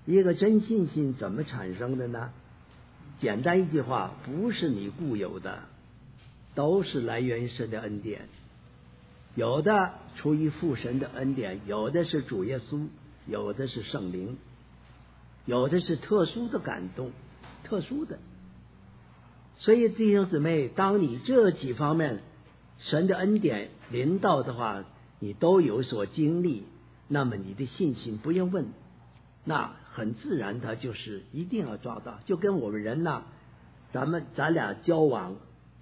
一个真信心怎么产生的呢？简单一句话，不是你固有的，都是来源于神的恩典。有的出于父神的恩典，有的是主耶稣，有的是圣灵，有的是特殊的感动，特殊的。所以弟兄姊妹，当你这几方面神的恩典临到的话，你都有所经历，那么你的信心不用问，那很自然它就是一定要抓到。就跟我们人呐，咱俩交往，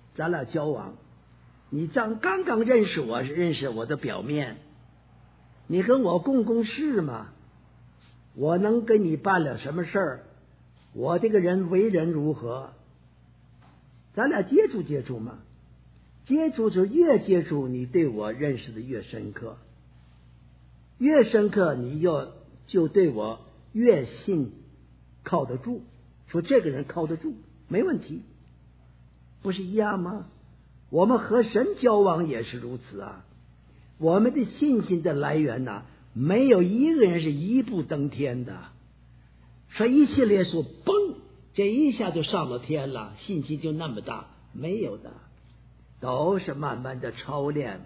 你刚刚认识我的表面，你跟我共事嘛，我能跟你办了什么事儿，我这个人为人如何，咱俩接触嘛，接触就越接触，你对我认识的越深刻，你就对我越信靠得住，说这个人靠得住，没问题，不是一样吗？我们和神交往也是如此啊。我们的信心的来源呐，没有一个人是一步登天的，说一系列说嘣，这一下就上了天了，信心就那么大，没有的，都是慢慢的操练。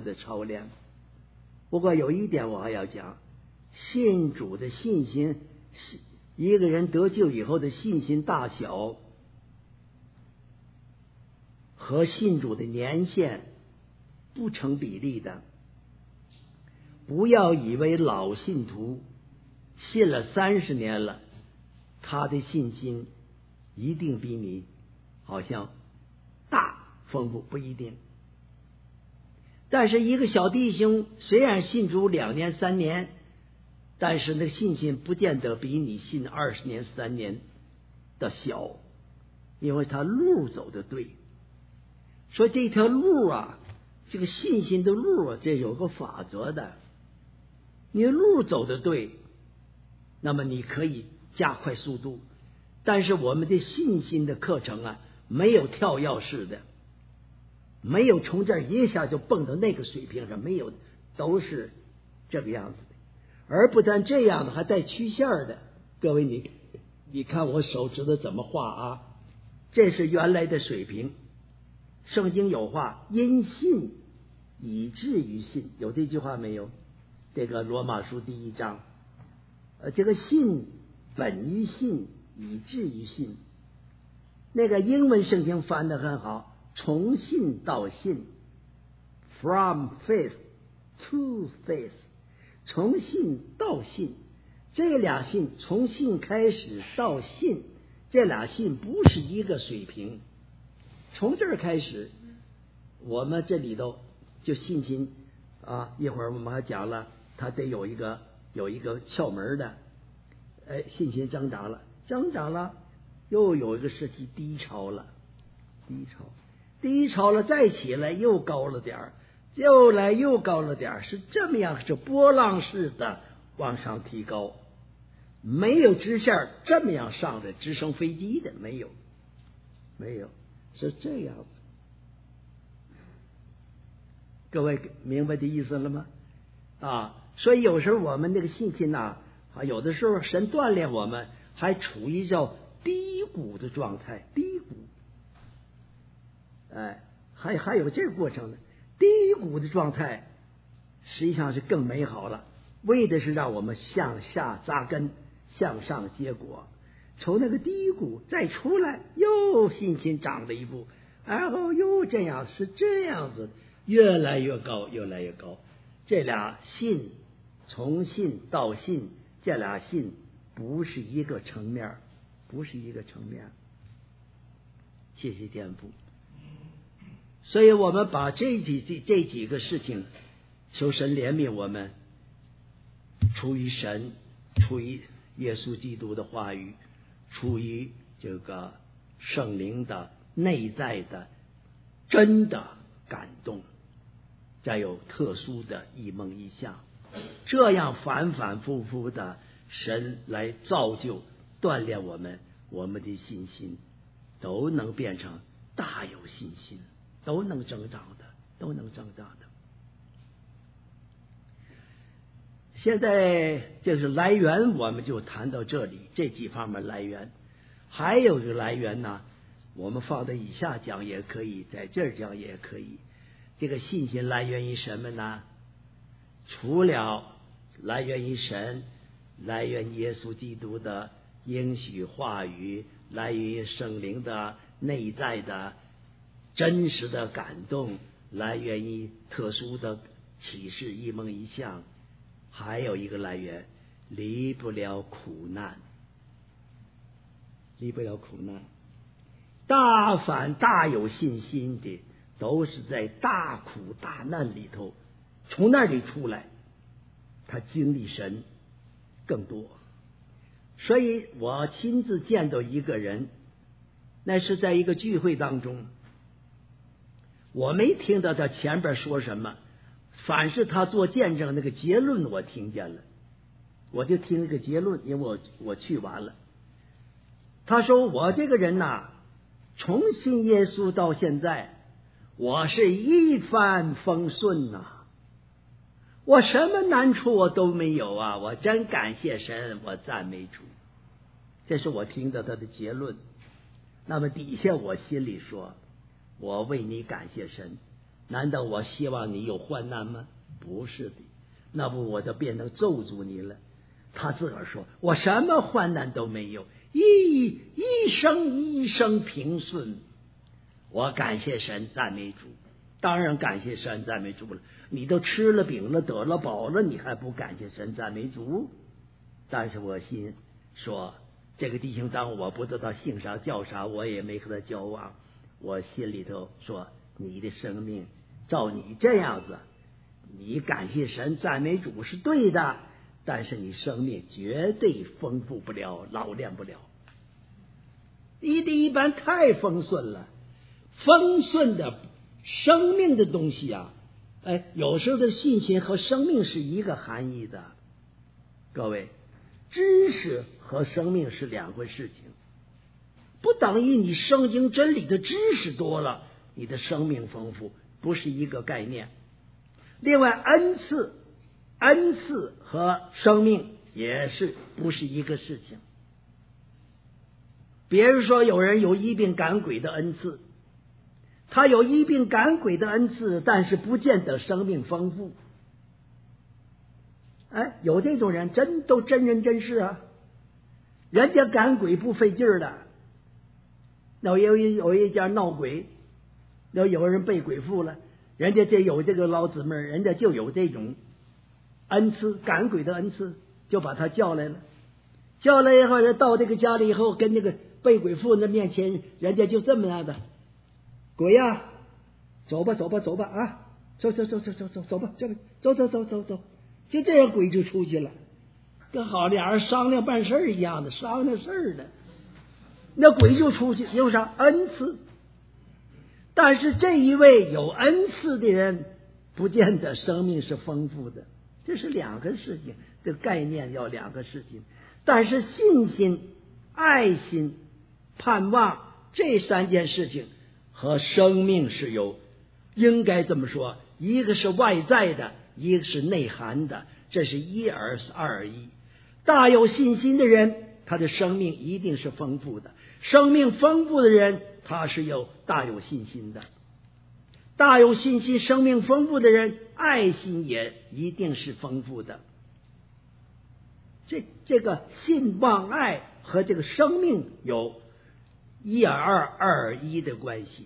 不过有一点我还要讲，信主的信心，一个人得救以后的信心大小和信主的年限不成比例的。不要以为老信徒信了30年了，他的信心一定比你好像大丰富，不一定。但是一个小弟兄虽然信主2年3年，但是那个信心不见得比你信20年3年的小，因为他路走的对。说这条路啊，这个信心的路啊，这有个法则的，你路走的对，那么你可以加快速度。但是我们的信心的课程啊，没有跳跃式的，没有从这儿一下就蹦到那个水平上，没有，都是这个样子的。而不但这样的，还带曲线的。各位你看我手指头怎么画啊？这是原来的水平。圣经有话，因信以至于信，有这句话没有？这个罗马书第1章，这个信本于信，以至于信。那个英文圣经翻得很好，从信到信 ，from faith to faith， 从信到信，这俩信从信开始到信，这俩信不是一个水平。从这儿开始，我们这里头就信心啊，一会儿我们还讲了，它得有一个窍门的，信心增长了，又有一个时期低潮了，再起来又高了点儿，又高了点儿，是这么样，是波浪式的往上提高，没有直线这么样上的直升飞机的，没有，是这样子。各位明白的意思了吗？所以有时候我们那个信心呐，有的时候神锻炼我们，还处于叫低谷的状态，还有这个过程呢。低谷的状态实际上是更美好了，为的是让我们向下扎根，向上结果。从那个低谷再出来，又信心长了一步，然后又这样，是这样子，越来越高。这俩信，从信到信，这俩信不是一个层面。谢谢天父。所以我们把这几个事情，求神怜悯我们，出于神，出于耶稣基督的话语，出于这个圣灵的内在的真的感动，再有特殊的异梦异象，这样反反复复的神来造就锻炼我们的信心，都能变成大有信心，都能增长的。 现在就是来源，我们就谈到这里，这几方面来源。还有一个来源呢，我们放在以下讲也可以，在这儿讲也可以。这个信心来源于什么呢？除了来源于神，来源于耶稣基督的应许话语，来源于圣灵的内在的真实的感动，来源于特殊的启示一梦一象，还有一个来源，离不了苦难，离不了苦难。大凡大有信心的，都是在大苦大难里头，从那里出来，他经历神更多。所以我亲自见到一个人，那是在一个聚会当中，我没听到他前边说什么，反是他做见证那个结论我听见了，我就听那个结论，因为我去完了。他说我这个人呐，从信耶稣到现在，我是一帆风顺呐，我什么难处我都没有啊，我真感谢神，我赞美主。这是我听到他的结论。那么底下我心里说，我为你感谢神，难道我希望你有患难吗？不是的，那不我就变成咒诅你了。他自个儿说我什么患难都没有，一生平顺，我感谢神赞美主。当然感谢神赞美主了，你都吃了饼了得了饱了，你还不感谢神赞美主？但是我心说，这个弟兄当我不知道姓啥叫啥，我也没和他交往，我心里头说，你的生命照你这样子，你感谢神赞美主是对的，但是你生命绝对丰富不了，老练不了。你的一般太丰顺了，丰顺的生命的东西啊，有时候的信心和生命是一个含义的。各位，知识和生命是两回事情，不等于你圣经真理的知识多了，你的生命丰富，不是一个概念。另外，恩赐和生命也是不是一个事情。比如说，有人有医病赶鬼的恩赐，他有医病赶鬼的恩赐，但是不见得生命丰富。有这种人，都真人真事啊，人家赶鬼不费劲儿的。有一家闹鬼，有人被鬼附了，人家有这个老姊妹，人家就有这种恩赐，赶鬼的恩赐，就把他叫来了。叫来以后，到这个家里以后，跟那个被鬼附的面前，人家就这么样的，鬼呀，走吧啊，走吧，走，就这样鬼就出去了，跟好俩人商量办事一样的，商量事儿的，那鬼就出去，有啥恩赐？但是这一位有恩赐的人，不见得生命是丰富的，这是两个事情，这个概念要两个事情。但是信心、爱心、盼望这三件事情和生命是有，应该这么说，一个是外在的，一个是内涵的，这是一而二一。大有信心的人，他的生命一定是丰富的；生命丰富的人，他是大有信心的。大有信心、生命丰富的人，爱心也一定是丰富的。这个信望爱和这个生命有一而二、二而一的关系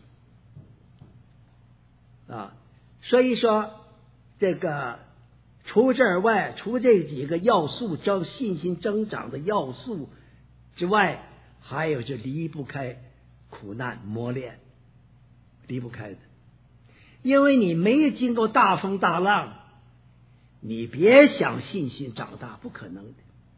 啊。所以说，这个除这而外，除这几个要素信心增长的要素之外，还有就离不开苦难磨练，离不开的。因为你没经过大风大浪，你别想信心长大，不可能的。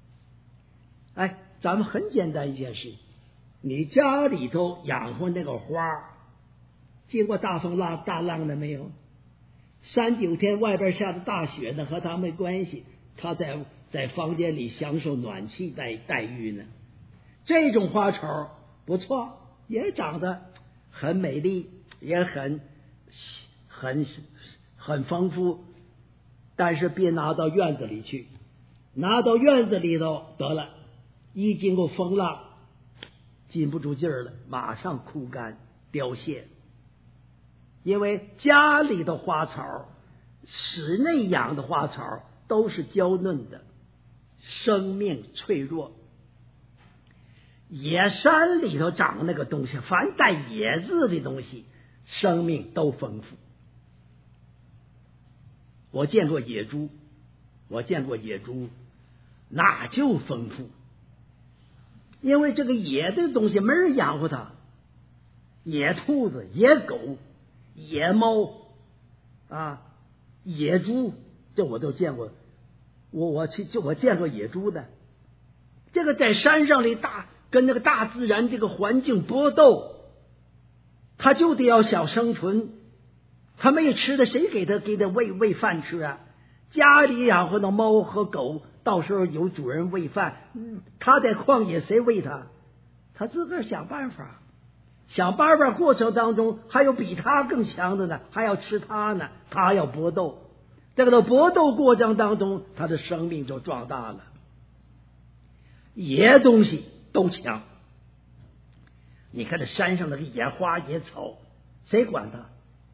咱们很简单一件事，你家里头养活那个花，经过大风大浪了没有？3、9天外边下的大雪呢，和他没关系，他在房间里享受暖气待遇呢。这种花草不错，也长得很美丽，也很丰富，但是别拿到院子里去， 拿到院子里头得了，一经过风浪，禁不住劲儿了，马上枯干凋谢。因为家里的花草，室内养的花草都是娇嫩的，生命脆弱。野山里头长那个东西，凡带野字的东西，生命都丰富。我见过野猪，那就丰富。因为这个野的东西没人养活它，野兔子、野狗、野猫啊、野猪，这我都见过。我见过野猪的。这个在山上里跟那个大自然这个环境搏斗，他就得要想生存。他没有吃的，谁给他喂饭吃啊？家里养活的猫和狗，到时候有主人喂饭，他在旷野谁喂他？他自个儿想办法。想办法过程当中，还有比他更强的呢，还要吃他呢，他要搏斗。这个搏斗过程当中，他的生命就壮大了。野东西都强。你看这山上那个野花野草，谁管它？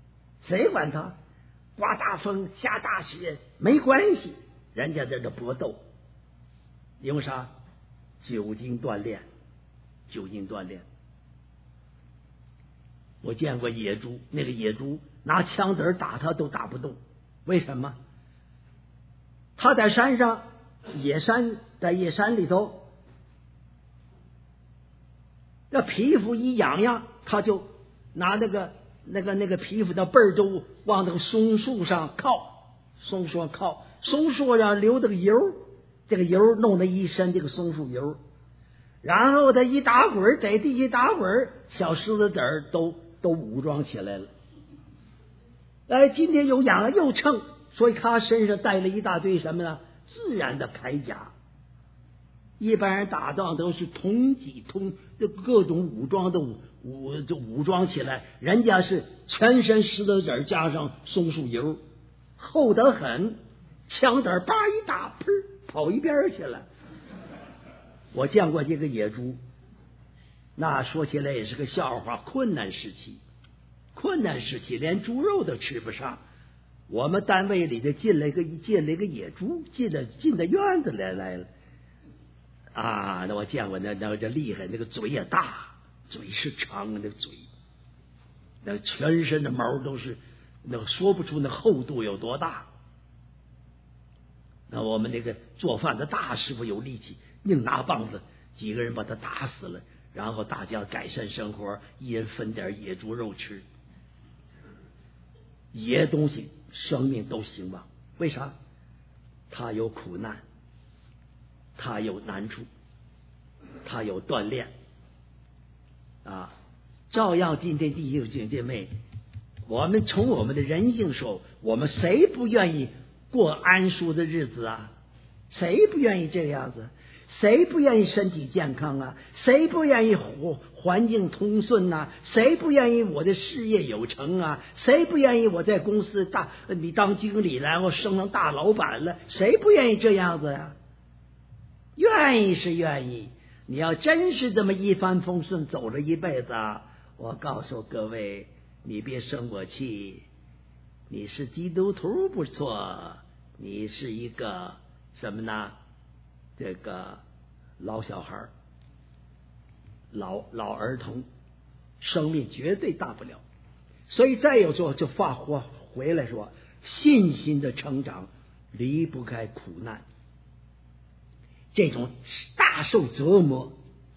刮大风下大雪没关系，人家在这搏斗。因为啥？久经锻炼。我见过野猪，那个野猪拿枪子打他都打不动。为什么？他在山上，在野山里头，那皮肤一痒，他就拿那个皮肤的背儿都往那个松树上靠，松树上流这个油，这个油弄了一身这个松树油，然后他一打滚，在地一打滚，小石子子儿都武装起来了。今天有痒又蹭，所以他身上带了一大堆什么呢？自然的铠甲。一般人打仗都是铜戟就各种武装的武装起来，人家是全身石头子加上松树油，厚得很，枪子叭一打，砰，跑一边去了。我见过这个野猪，那说起来也是个笑话。困难时期连猪肉都吃不上，我们单位里的进了一个野猪，进到院子来了。那我见过，那厉害，那个嘴也大，嘴是长的，那嘴，那全身的毛都是，那说不出那厚度有多大。那我们那个做饭的大师傅有力气，硬拿棒子，几个人把他打死了，然后大家改善生活，一人分点野猪肉吃。野东西生命都兴旺，为啥？它有苦难，它有难处，它有锻炼照样今天弟兄姐妹，我们从我们的人性说，我们谁不愿意过安舒的日子啊？谁不愿意这个样子？谁不愿意身体健康啊？谁不愿意环境通顺啊？谁不愿意我的事业有成啊？谁不愿意我在公司你当经理了，然后升上大老板了？谁不愿意这样子呀？愿意是愿意，你要真是这么一帆风顺走了一辈子我告诉各位，你别生我气，你是基督徒不错，你是一个什么呢？这个老小孩、老儿童，生命绝对大不了。所以再有说，就回来说，信心的成长离不开苦难。这种大受折磨，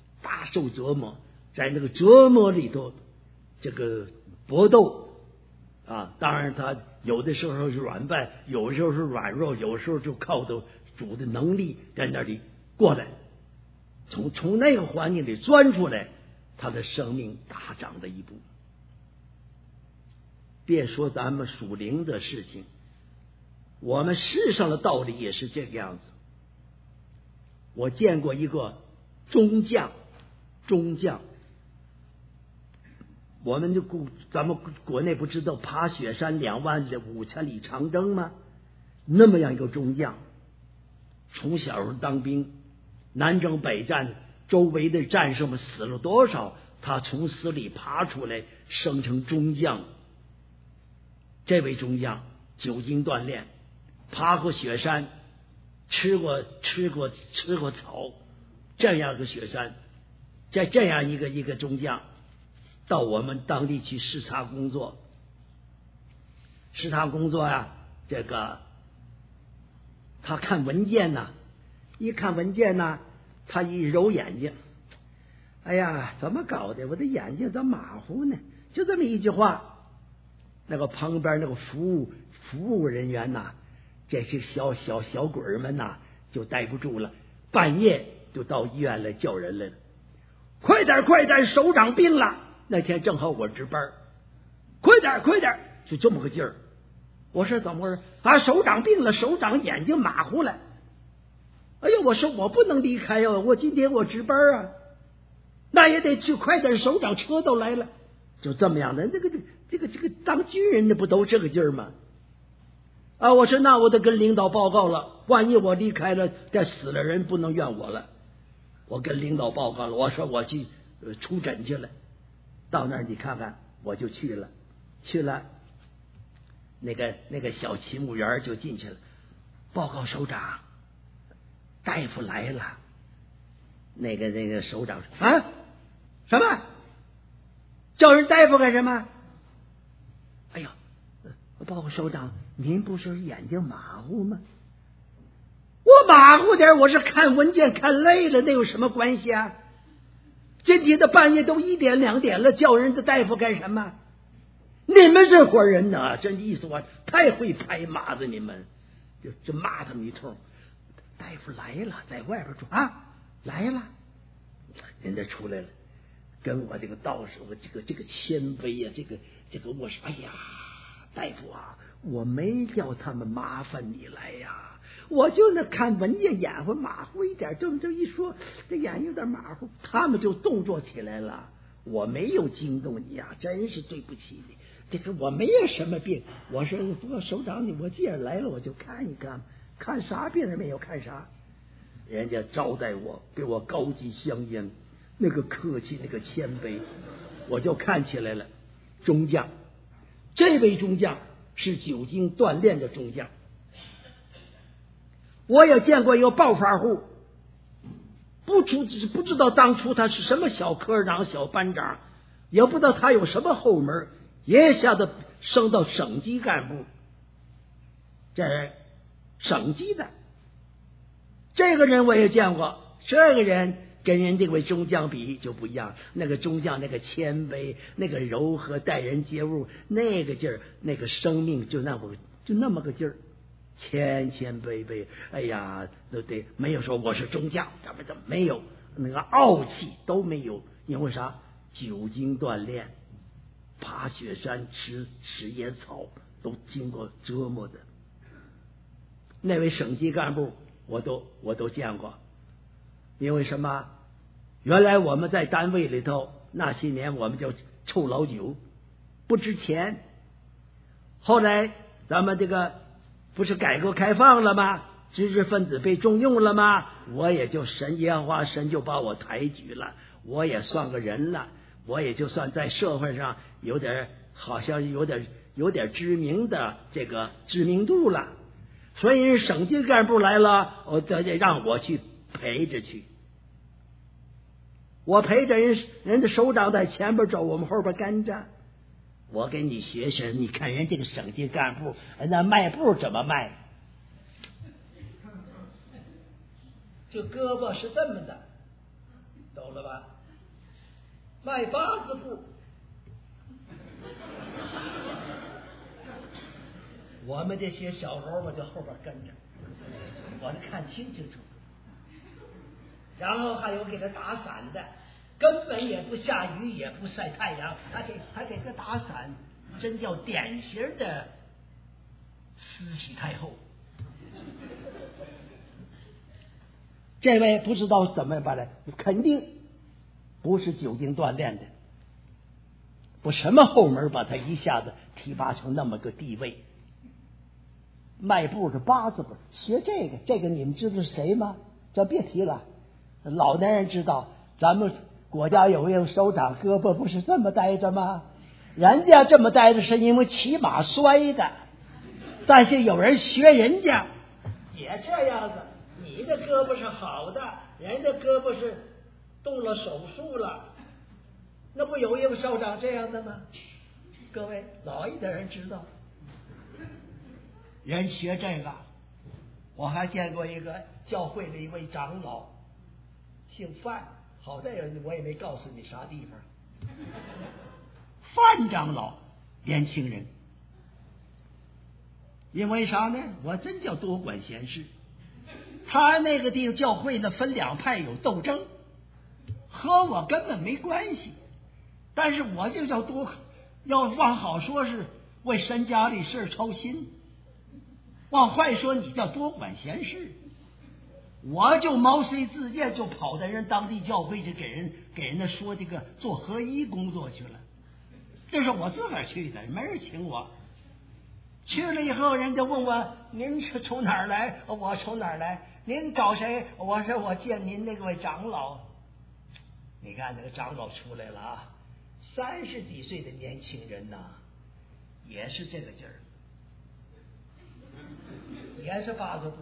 在那个折磨里头，这个搏斗当然他有的时候是软败，有的时候是软弱，有时候就靠着主的能力在那里过来，从那个环境里钻出来，他的生命大涨的一步。别说咱们属灵的事情，我们世上的道理也是这个样子。我见过一个中将，我们咱们国内不知道爬雪山2万5000里长征吗？那么样一个中将， 从小时候当兵，南征北战，周围的战士们死了多少，他从死里爬出来，升成中将。这位中将久经锻炼，爬过雪山，吃过草，这样个雪山，在这样一个中将，到我们当地去视察工作。视察工作啊，这个他看文件呐，一看文件呐，他一揉眼睛，哎呀，怎么搞的？我的眼睛怎么马虎呢？就这么一句话，那个旁边那个服务人员呐，这些小鬼儿们呐，就待不住了，半夜就到医院来叫人来了，快点，首长病了。那天正好我值班，快点，就这么个劲儿。我说怎么回事？啊，首长病了，首长眼睛马虎了。哎呦，我说我不能离开呀，我今天我值班啊，那也得去快点，首长车都来了。就这么样的，这个当军人的不都这个劲儿吗？啊，我说那我得跟领导报告了，万一我离开了，这死了人不能怨我了。我跟领导报告了，我说我去出诊去了。到那儿你看看，我就去了。那个小勤务员就进去了，报告首长，大夫来了。那个首长说啊，什么？叫人大夫干什么？哎呀，报告首长，您不是眼睛马虎吗？我马虎点，我是看文件看累了，那有什么关系啊？今天的半夜都1点2点了，叫人的大夫干什么？你们这伙人呢，真意思我太会拍马子，你们就骂他们一通。大夫来了，在外边说啊，来了，人家出来了，跟我这个道士，我这个谦卑呀，这个我说，哎呀，大夫啊，我没叫他们麻烦你来呀，我就那看文件眼会马虎一点，这么一说，这眼有点马虎，他们就动作起来了。我没有惊动你呀，真是对不起你。这个我没有什么病，我说不过首长你，我既然来了，我就看一看，看啥病人没有看啥。人家招待我，给我高级香烟，那个客气，那个谦卑，我就看起来了。中将，这位中将是久经锻炼的中将。我也见过一个暴发户，不知道当初他是什么小科长、小班长，也不知道他有什么后门，也下子升到省级干部。这省级的这个人我也见过，这个人跟人这位中将比就不一样。那个中将那个谦卑，那个柔和，待人接物那个劲儿，那个生命就那么个劲儿，谦卑卑。哎呀，对，没有说我是中将，怎么没有，那个傲气都没有。因为啥？久经锻炼，爬雪山，吃野草，都经过折磨的。那位省级干部我都见过。因为什么？原来我们在单位里头那些年我们叫臭老九，不值钱。后来咱们这个不是改革开放了吗？知识分子被重用了吗？我也就神就把我抬举了，我也算个人了，我也就算在社会上有点，好像有点知名的这个知名度了。所以人省级干部来了，我得让我去陪着去。我陪着人的首长在前边走，我们后边跟着。我给你学学，你看人这个省级干部那迈步怎么迈？这胳膊是这么的，懂了吧？迈8字步。我们这些小猴我就后边跟着，我得看清楚。然后还有给他打伞的，根本也不下雨，也不晒太阳，还给他打伞，真叫典型的慈禧太后。这位不知道怎么办的，肯定不是久经锻炼的，不什么后门把他一下子提拔成那么个地位。 迈步的八字步，学这个你们知道是谁吗？这别提了，老年人知道。咱们国家有一个首长，胳膊不是这么待着吗？人家这么待着是因为骑马摔的，但是有人学人家也这样子。你的胳膊是好的，人家胳膊是动了手术了，那不有一个首长这样的吗？各位老一点人知道，人学这个。我还见过一个教会的一位长老，姓范，好在我也没告诉你啥地方。范长老，年轻人，因为啥呢？我真叫多管闲事。他那个地方教会呢分两派有斗争，和我根本没关系。但是我就叫多，要往好说是为神家里事操心，往坏说你叫多管闲事。我就毛遂自荐，就跑到人当地教会去给人家说这个做合一工作去了。这是我自个儿去的，没人请我。去了以后，人家问我您是从哪儿来？我从哪儿来？您找谁？我说我见您那位长老。你看那个长老出来了啊，30几岁的年轻人呐，也是这个劲儿，也是八字步。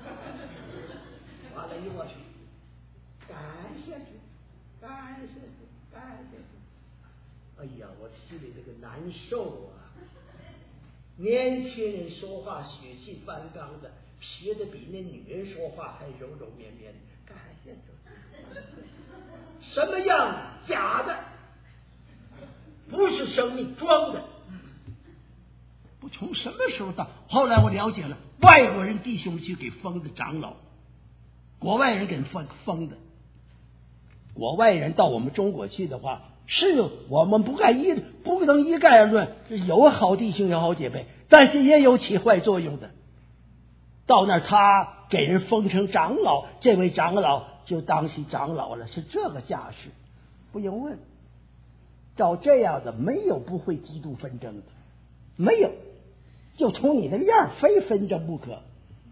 完了一过去，感谢主，感谢主，感谢主。哎呀，我心里这个难受啊！年轻人说话血气方刚的，撇的比那女人说话还柔柔绵绵。感谢主，什么样假的？不是生命装的。不从什么时候到后来我了解了，外国人弟兄去给封的长老，国外人给封的。国外人到我们中国去的话，是我们不能一概而论，有好弟兄有好姐妹，但是也有起坏作用的。到那儿他给人封成长老，这位长老就当起长老了，是这个架势。不用问，照这样的没有不会基督纷争的，没有，就从你那个样非纷争不可。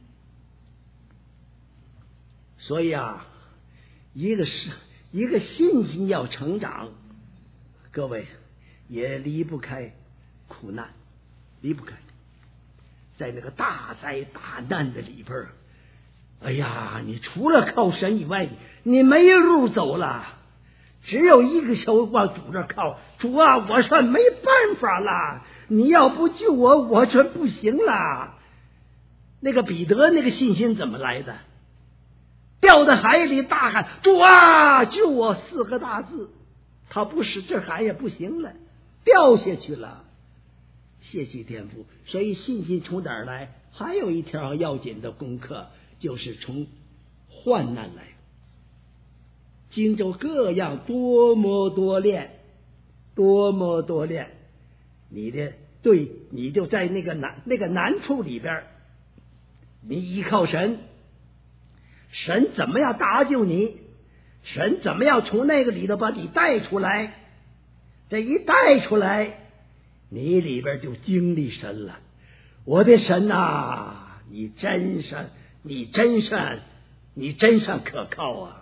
所以啊，一个信心要成长，各位也离不开苦难，离不开。在那个大灾大难的里边，哎呀，你除了靠神以外，你没路走了，只有一个手往主这靠。主啊，我算没办法了，你要不救我，我算不行了。那个彼得那个信心怎么来的？掉在海里大喊主啊救我4个大字，他不使这喊也不行了，掉下去了。谢谢天父。所以信心从哪儿来？还有一条要紧的功课，就是从患难来。经受各样多么多练，多么多练，你就在那个难处里边，你依靠神，神怎么样搭救你？神怎么样从那个里头把你带出来？这一带出来，你里边就经历神了。我的神啊，你真善，你真善，你真善可靠啊！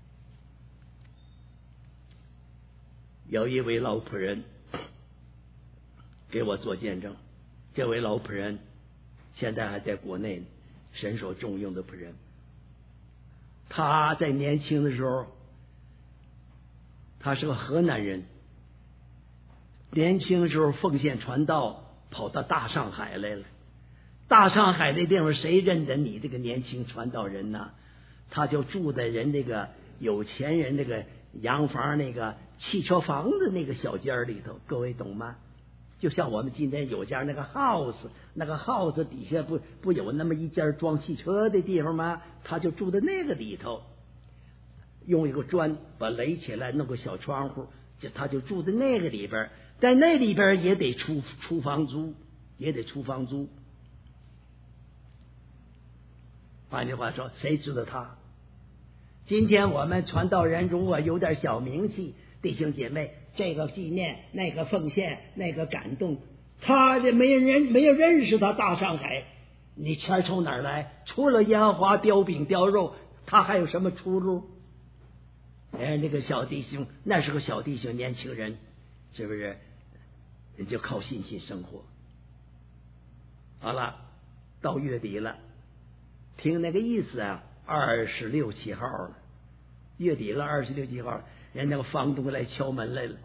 有一位老仆人给我做见证，这位老仆人现在还在国内，神所重用的仆人。他在年轻的时候，他是个河南人，年轻的时候奉献传道，跑到大上海来了。大上海那地方谁认得你这个年轻传道人呢？他就住在人这个有钱人那个洋房那个汽车房子那个小间里头，各位懂吗？就像我们今天有家那个 house， 那个 house 底下不有那么一间装汽车的地方吗？他就住在那个里头，用一个砖把垒起来，弄个小窗户，他就住在那个里边，在那里边也得出房租，也得出房租。换句话说，谁知道他？今天我们传道人如果有点小名气，弟兄姐妹，这个纪念，那个奉献，那个感动，他这没有认识他大上海， 你钱从哪儿来？除了烟花雕饼雕肉，他还有什么出路？哎，那个小弟兄，那是个小弟兄，年轻人，是不是？人就靠信心生活。好了，到月底了，听那个意思啊，26、7号了，月底了，26、7号，人那个房东来敲门来了。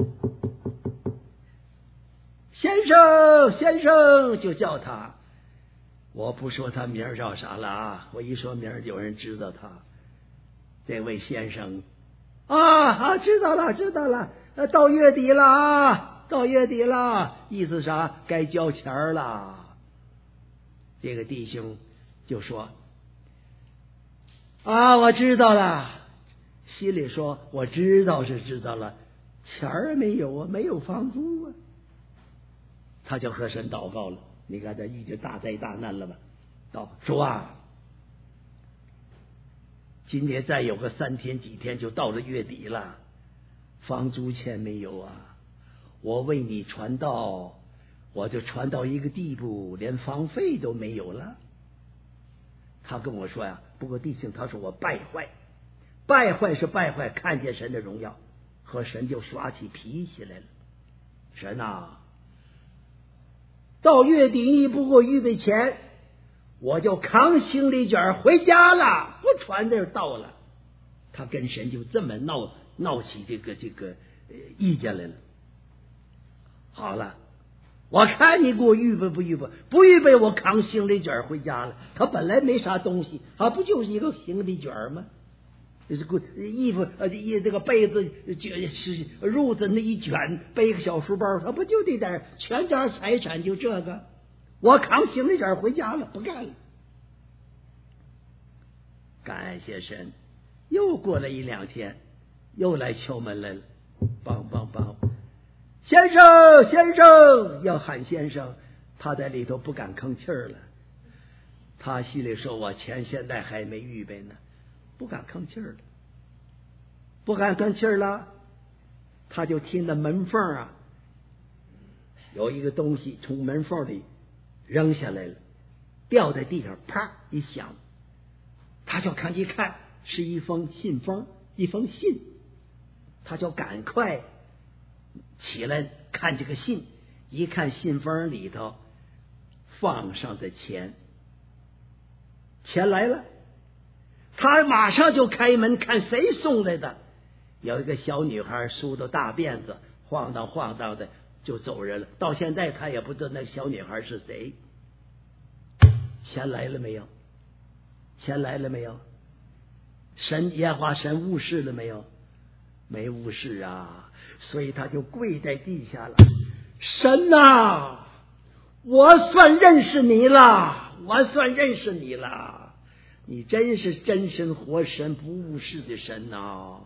先生，先生，就叫他。我不说他名叫啥了啊，我一说名有人知道他。这位先生知道了，知道了，到月底了啊，到月底了，意思啥？该交钱了。这个弟兄就说我知道了，心里说我知道是知道了，钱儿没有啊，没有房租啊。他就和神祷告了，你看这遇见大灾大难了吧？主啊，今年再有个3天几天就到了月底了，房租钱没有啊！我为你传道，我就传到一个地步，连房费都没有了。他跟我说呀，不过弟兄，他说我败坏是败坏，看见神的荣耀，和神就耍起脾气来了。神啊，到月底你不给我预备钱，我就扛行李卷回家了，不传这道了。他跟神就这么闹起这个意见来了。好了，我看你给我预备不预备？不预备，我扛行李卷回家了。他本来没啥东西，不就是一个行李卷吗？衣服这个被子褥子那一卷，背个小书包，他不就这点全家财产就这个？我扛行李卷回家了，不干了。感谢神，又过了1、2天，又来敲门来了，梆梆梆，先生，先生，要喊先生，他在里头不敢吭气儿了。他心里说：“我钱现在还没预备呢。”不敢吭气儿了，不敢吭气儿了，他就听到门缝有一个东西从门缝里扔下来了，掉在地上，啪一响，他就看是一封信封，一封信，他就赶快起来看这个信，一看信封里头放上的钱来了。他马上就开门看谁送来的，有一个小女孩梳着大辫子，晃荡晃荡的就走人了。到现在他也不知道那个小女孩是谁。钱来了没有？钱来了没有？耶和华神误事了没有？没误事啊，所以他就跪在地下了。神啊，我算认识你了，你真是真神活神，不误事的神啊！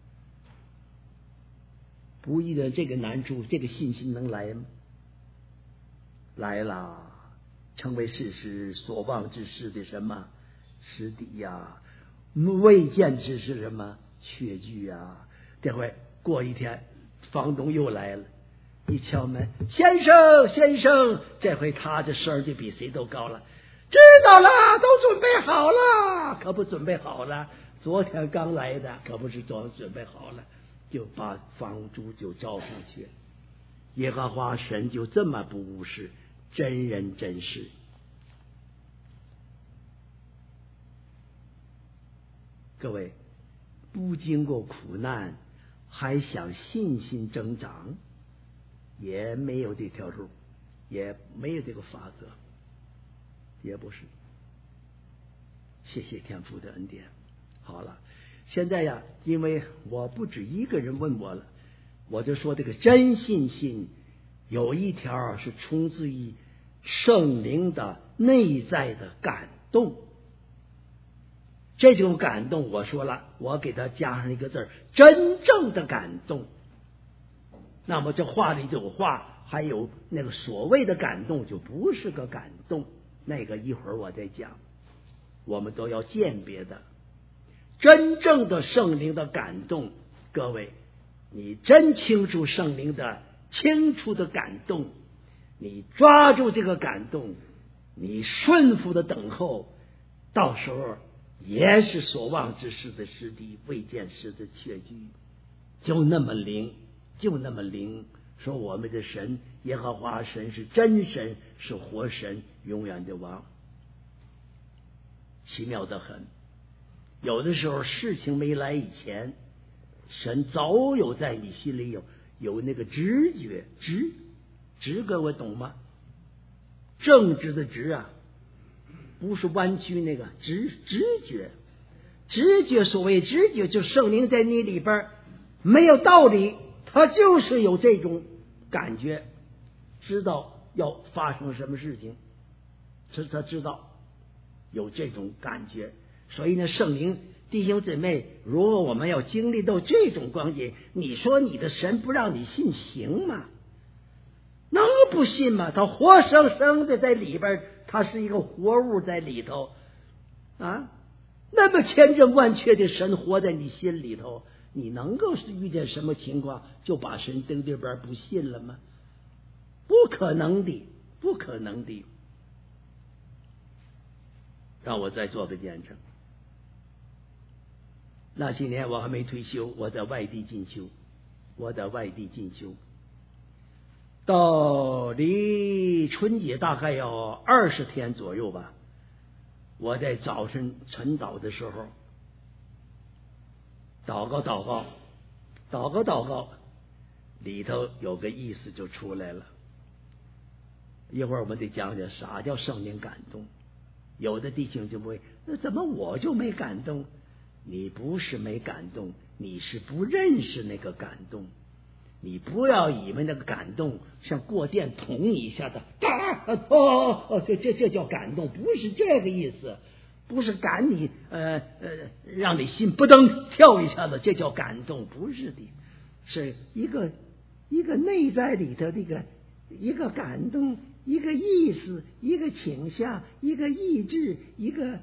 不遇到这个难处，这个信心能来吗？来了，成为世事所望之事的什么实底呀？未见之事什么确据啊？这回过1天，房东又来了，一敲门，先生，先生，这回他这声就比谁都高了。知道了，都准备好了，可不准备好了。昨天刚来的，可不是准备好了，就把房租就交上去。耶和华神就这么不误事，真人真事。各位，不经过苦难，还想信心增长，也没有这条路，也没有这个法则。也不是，谢谢天父的恩典。好了，现在呀，因为我不止一个人问我了，我就说这个真信心有一条是出自于圣灵的内在的感动。这种感动，我说了，我给它加上一个字，真正的感动。那么这话里这种话，还有那个所谓的感动，就不是个感动。那个一会儿我再讲，我们都要鉴别的。真正的圣灵的感动，各位，你真清楚圣灵的清楚的感动，你抓住这个感动， 你顺服的等候，到时候也是所望之事的实地，未见时的确据，就那么灵，就那么灵。说我们的神耶和华神是真神，是活神，永远的王，奇妙得很。有的时候事情没来以前，神早有在你心里有那个直觉，直各位懂吗？正直的直啊，不是弯曲那个直觉，所谓直觉，就圣灵在你里边没有道理，他就是有这种感觉，知道要发生什么事情，他知道有这种感觉。所以呢，圣灵弟兄姊妹，如果我们要经历到这种光景，你说你的神不让你信行吗？能不信吗？他活生生的在里边，他是一个活物在里头啊，那么千真万确的神活在你心里头，你能够是遇见什么情况就把神丢这边不信了吗？不可能的，不可能的。让我再做个见证。那些年我还没退休，我在外地进修，到离春节大概要20天左右吧。我在早晨晨祷的时候，祷告，里头有个意思就出来了。一会儿我们得讲讲啥叫圣灵感动。有的弟兄就会，那怎么我就没感动？你不是没感动，你是不认识那个感动。你不要以为那个感动像过电捅你一下子，这叫感动，不是这个意思，不是赶你让你心扑腾跳一下子，这叫感动，不是的，是一个内在里头的一个感动，一个意思，一个倾向，一个意志，一个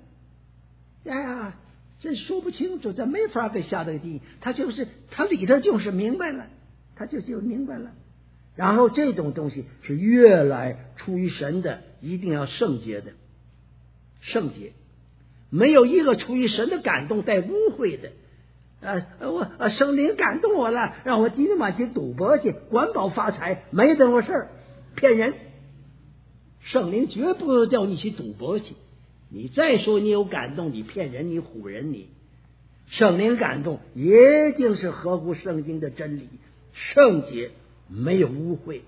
这说不清楚，这没法给下这个定义，他里头就是明白了。他就明白了，然后这种东西是越来出于神的，一定要圣洁的，圣洁，没有一个出于神的感动带污秽的。圣灵感动我了，让我今天晚去赌博去，管饱发财，没这回事，骗人。圣灵绝不叫你去赌博去，你再说你有感动，你骗人，你唬人，你圣灵感动一定是合乎圣经的真理。圣洁，没有污秽，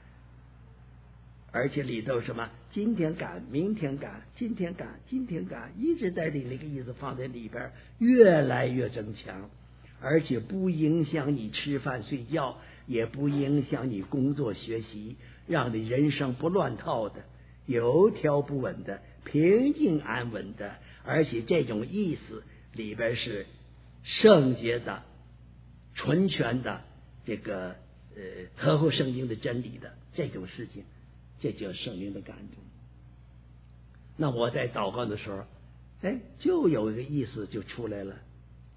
而且里头什么今天感明天感今天感今天感，一直在那个意思放在里边，越来越增强，而且不影响你吃饭睡觉，也不影响你工作学习，让你人生不乱套的，有条不紊的，平静安稳的，而且这种意思里边是圣洁的、纯全的，这个合乎圣经的真理的这种事情，这叫圣灵的感动。那我在祷告的时候，就有一个意思就出来了。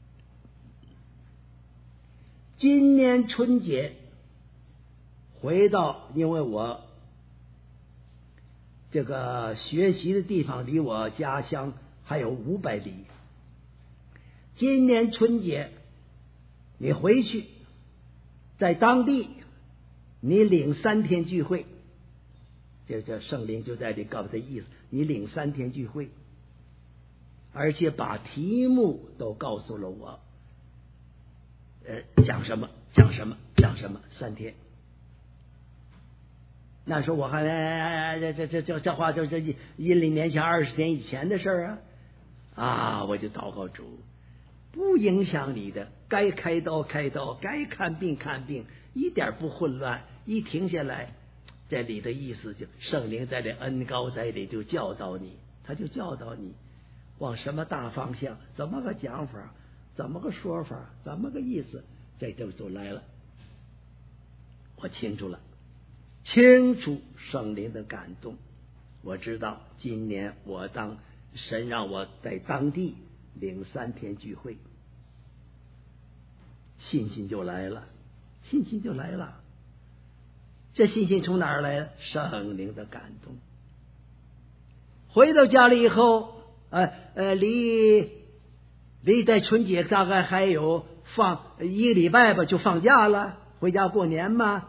今年春节回到，因为我这个学习的地方离我家乡还有500里，今年春节你回去，在当地你领3天聚会，这叫圣灵就在这告诉他意思，你领3天聚会，而且把题目都告诉了我，讲什么3天。那时候我还这话就是阴历年前20天以前的事啊，我就祷告主，不影响你的，该开刀开刀，该看病看病，一点不混乱。一停下来，这里的意思就圣灵在这恩膏在这就教导你，他就教导你往什么大方向，怎么个讲法，怎么个说法，怎么个意思，这就来了。我清楚圣灵的感动，我知道今年我当神让我在当地领3天聚会，信心就来了。这信心从哪儿来？圣灵的感动。 回到家里以后，离在春节大概还有放1个礼拜吧，就放假了，回家过年嘛。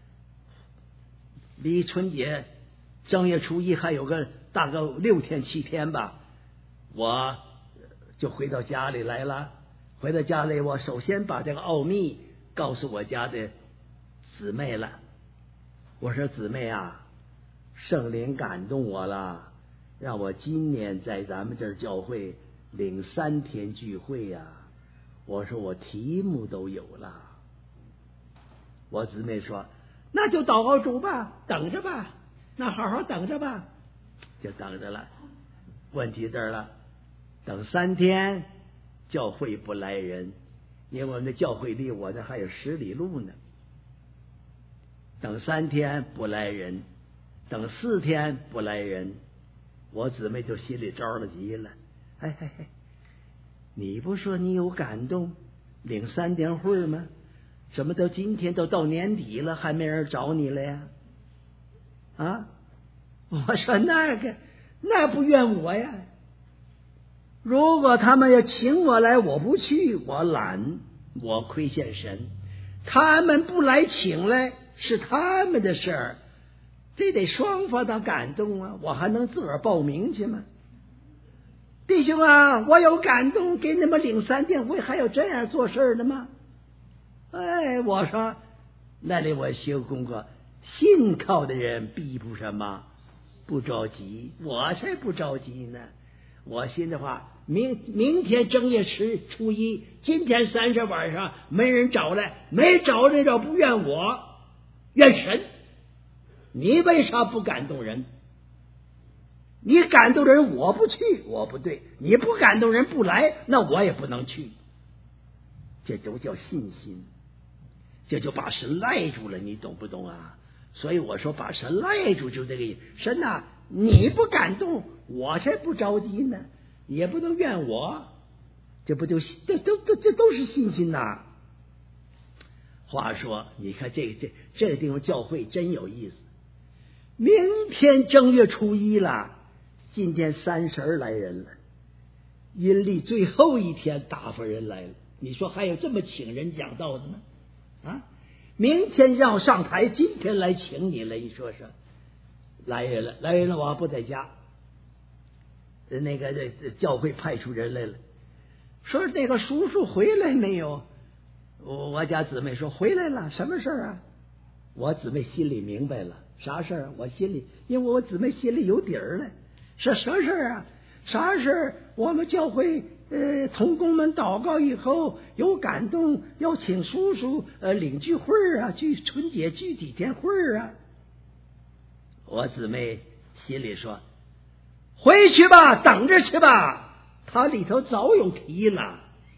离春节正月初一还有个大概6天7天吧，我就回到家里来了。回到家里，我首先把这个奥秘告诉我家的姊妹了。我说姊妹啊，圣灵感动我了，让我今年在咱们这儿教会领3天聚会呀。我说我题目都有了。我姊妹说那就祷告主吧，等着吧，那好好等着吧。就等着了。问题这儿了，等3天教会不来人，因为我们的教会离我这还有10里路呢。等3天不来人，等4天不来人，我姊妹就心里着了急了。你不说你有感动领3天会吗？怎么到今天都到年底了，还没人找你了呀？啊！我说那不怨我呀。如果他们要请我来，我不去，我懒，我亏欠神。他们不来请来是他们的事儿，这得双方的感动啊！我还能自个儿报名去吗？弟兄啊，我有感动，给你们领3天会，还有这样做事的吗？我说那里我修功课，信靠的人必不什么不着急，我才不着急呢。我心的话，明天正月初一，今天30晚上没人找来，没找来着不怨我，怨神。你为啥不感动人？你感动人我不去，我不对；你不感动人不来，那我也不能去。这都叫信心，这就把神赖住了，你懂不懂啊？所以我说把神赖住就这个意思。神呐，你不感动，我才不着急呢，也不能怨我，这不就这都是信心呐。话说，你看这个地方教会真有意思。明天正月初一了，今天30来人了，阴历最后一天大部分人来了。你说还有这么请人讲道的吗？啊，明天让上台，今天来请你了，你说说，来人了，我不在家。那个教会派出人来了，说那个叔叔回来没有？我家姊妹说回来了，什么事啊？我姊妹心里明白了，啥事啊？我心里，因为我姊妹心里有底儿了，是什么事啊？啥事？我们教会同工们祷告以后有感动，要请叔叔领聚会啊，聚春节聚几天会啊。我姊妹心里说回去吧，等着去吧，他里头早有题了。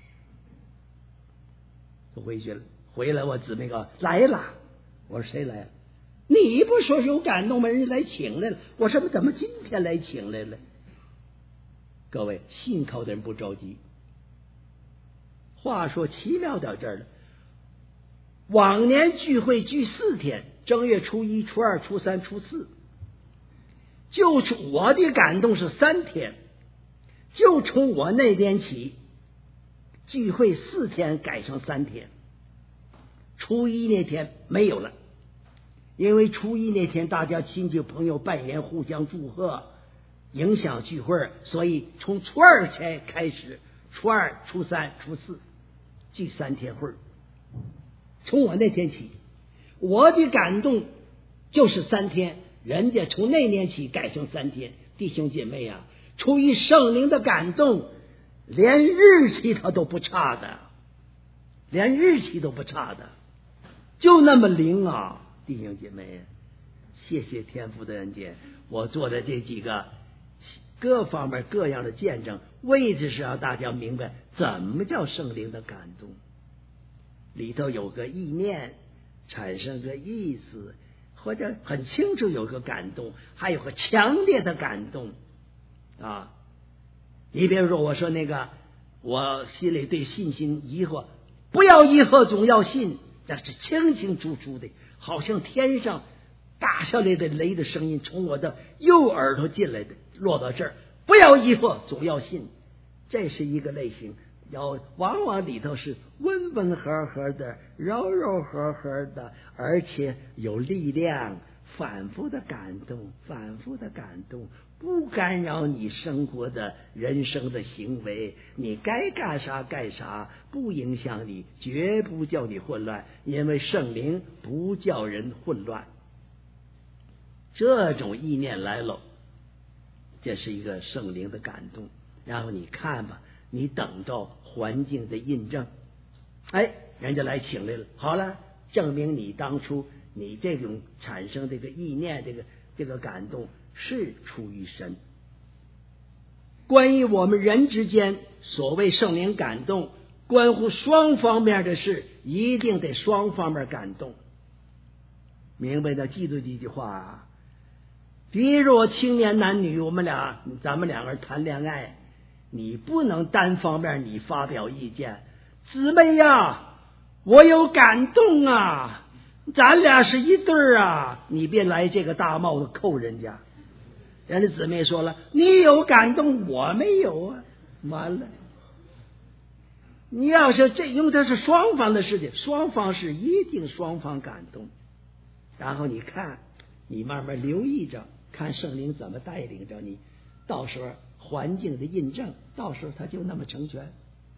就回去了，回来我姊妹说来了。我说谁来了？你不说是有感动吗？人家来请来了。我说怎么今天来请来了？各位，信靠的人不着急。话说奇妙到这儿了，往年聚会聚4天，正月初一、初二、初三、初四，就从我的感动是3天，就从我那天起，聚会4天改成3天。初一那天没有了，因为初一那天大家亲戚朋友拜年，互相祝贺，影响聚会，所以从初二才开始，初二、初三、初四聚3天会。从我那天起，我的感动就是3天，人家从那年起改成3天。弟兄姐妹啊，出于圣灵的感动，连日期他都不差的，连日期都不差的，就那么灵啊！弟兄姐妹，谢谢天父的恩典，我做的这几个各方面各样的见证，为的是让大家明白怎么叫圣灵的感动，里头有个意念，产生个意思，或者很清楚有个感动，还有个强烈的感动啊！你比如说，我说那个，我心里对信心疑惑，不要疑惑，总要信，这是清清楚楚的，好像天上打下来的雷的声音从我的右耳朵进来的，落到这儿，不要疑惑，总要信。这是一个类型，往往里头是温温和和的，柔柔和和的，而且有力量，反复的感动，反复的感动，不干扰你生活的人生的行为，你该干啥干啥，不影响你，绝不叫你混乱，因为圣灵不叫人混乱。这种意念来了，这是一个圣灵的感动。然后你看吧，你等着环境的印证。人家来请来了，好了，证明你当初你这种产生这个意念，这个感动是出于神。关于我们人之间所谓圣灵感动，关乎双方面的事，一定得双方面感动。明白的，记住这句话啊。比如青年男女，咱们两个人谈恋爱，你不能单方面你发表意见，姊妹呀，我有感动啊，咱俩是一对儿啊，你别来这个大帽子扣人家。人家姊妹说了，你有感动，我没有啊，完了。你要是因为这是双方的事情，双方是一定双方感动。然后你看，你慢慢留意着，看圣灵怎么带领着你，到时候环境的印证，到时候他就那么成全。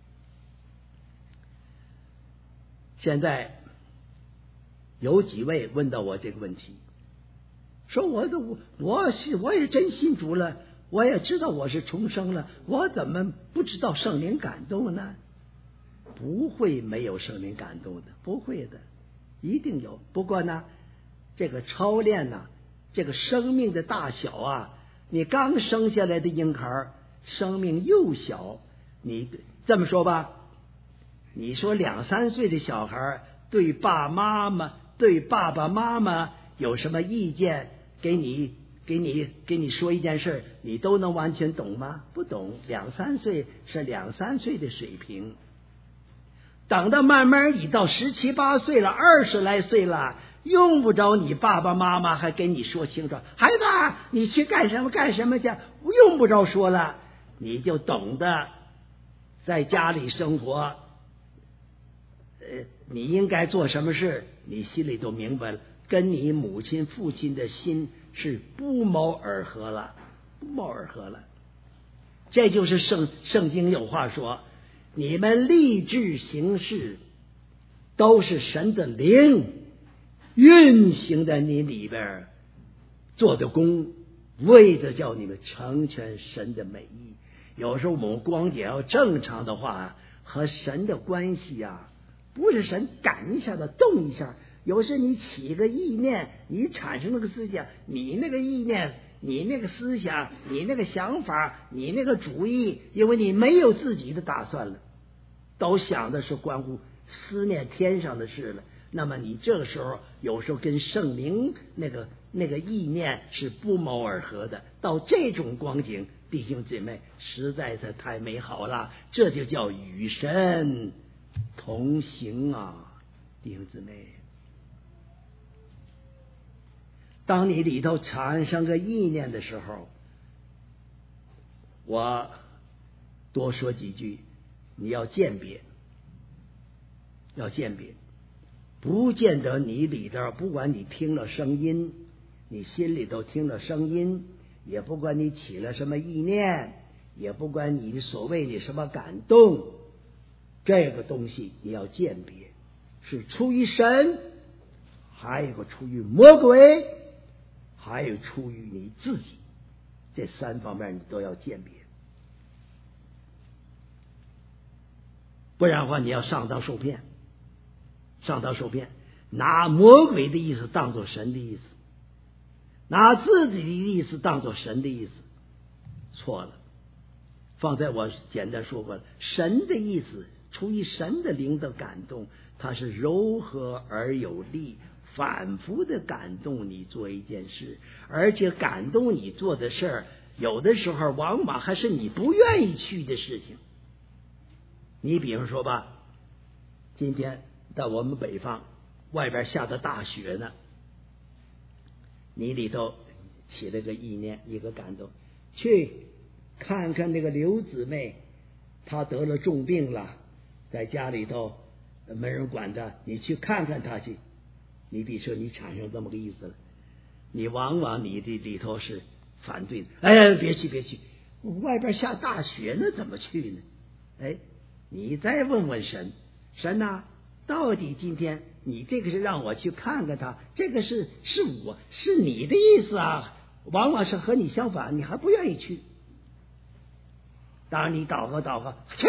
现在有几位问到我这个问题，说我也真信主了，我也知道我是重生了，我怎么不知道圣灵感动呢？不会没有圣灵感动的，不会的，一定有。不过呢，这个操练呢，这个生命的大小啊，你刚生下来的婴孩生命又小，你这么说吧，你说2、3岁的小孩对爸爸妈妈有什么意见，给你说一件事，你都能完全懂吗？不懂。2、3岁是2、3岁的水平，等到慢慢你到17、18岁了，20来岁了，用不着你爸爸妈妈还跟你说清楚，孩子你去干什么干什么去，用不着说了，你就懂得在家里生活，你应该做什么事，你心里都明白了，跟你母亲父亲的心是不谋而合了，不谋而合了。这就是圣经有话说，你们立志行事都是神的灵运行在你里边做的工，为着叫你们成全神的美意。有时候我们光也要正常的话，和神的关系啊，不是神赶一下子动一下，有时你起个意念，你产生了个思想，你那个意念，你那个思想，你那个想法，你那个主意，因为你没有自己的打算了，都想的是关乎思念天上的事了，那么你这个时候有时候跟圣灵那个意念是不谋而合的。到这种光景，弟兄姐妹，实在是太美好了，这就叫与神同行啊，弟兄姊妹。当你里头产生个意念的时候，我多说几句，你要鉴别，不见得你里头，不管你听了声音，你心里头听了声音，也不管你起了什么意念，也不管你所谓的什么感动，这个东西你要鉴别，是出于神，还有个出于魔鬼，还有出于你自己，这3方面你都要鉴别，不然的话你要上当受骗，拿魔鬼的意思当作神的意思，拿自己的意思当作神的意思，错了。放在我简单说过了，神的意思出于神的灵的感动，它是柔和而有力，反复的感动你做一件事，而且感动你做的事儿，有的时候往往还是你不愿意去的事情。你比如说吧，今天在我们北方外边下着大雪呢， 你里头起了个意念，一个感动，去看看那个刘姊妹，她得了重病了，在家里头没人管她，你去看看她去。你比如说你产生这么个意思了，你往往你的里头是反对的，哎，别去别去，外边下大雪呢，怎么去呢？哎，你再问问神，神啊，到底今天你这个是让我去看看他，这个是我是你的意思啊，往往是和你相反，你还不愿意去。当然你祷告，去，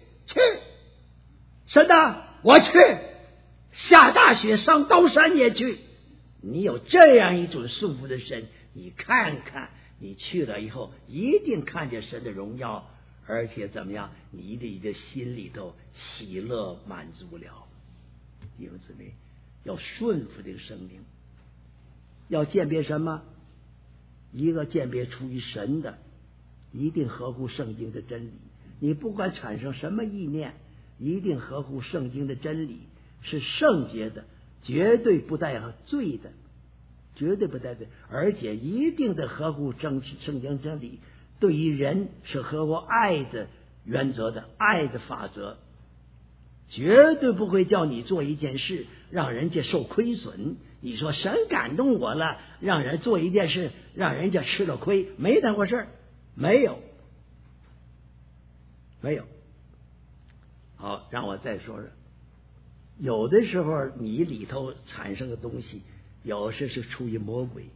神啊，我去，下大雪上刀山也去。你有这样一种顺服的神，你看看，你去了以后一定看见神的荣耀，而且怎么样，你的心里头喜乐满足了。弟兄姊妹，要顺服这个生命，要鉴别什么？一个鉴别出于神的，一定合乎圣经的真理。你不管产生什么意念，一定合乎圣经的真理，是圣洁的，绝对不带罪的，绝对不带罪，而且一定的合乎圣经真理。对于人是合乎爱的原则的，爱的法则，绝对不会叫你做一件事让人家受亏损。你说神感动我了，让人做一件事让人家吃了亏，没那回事，没有。好，让我再说说，有的时候你里头产生的东西，有时是出于魔鬼，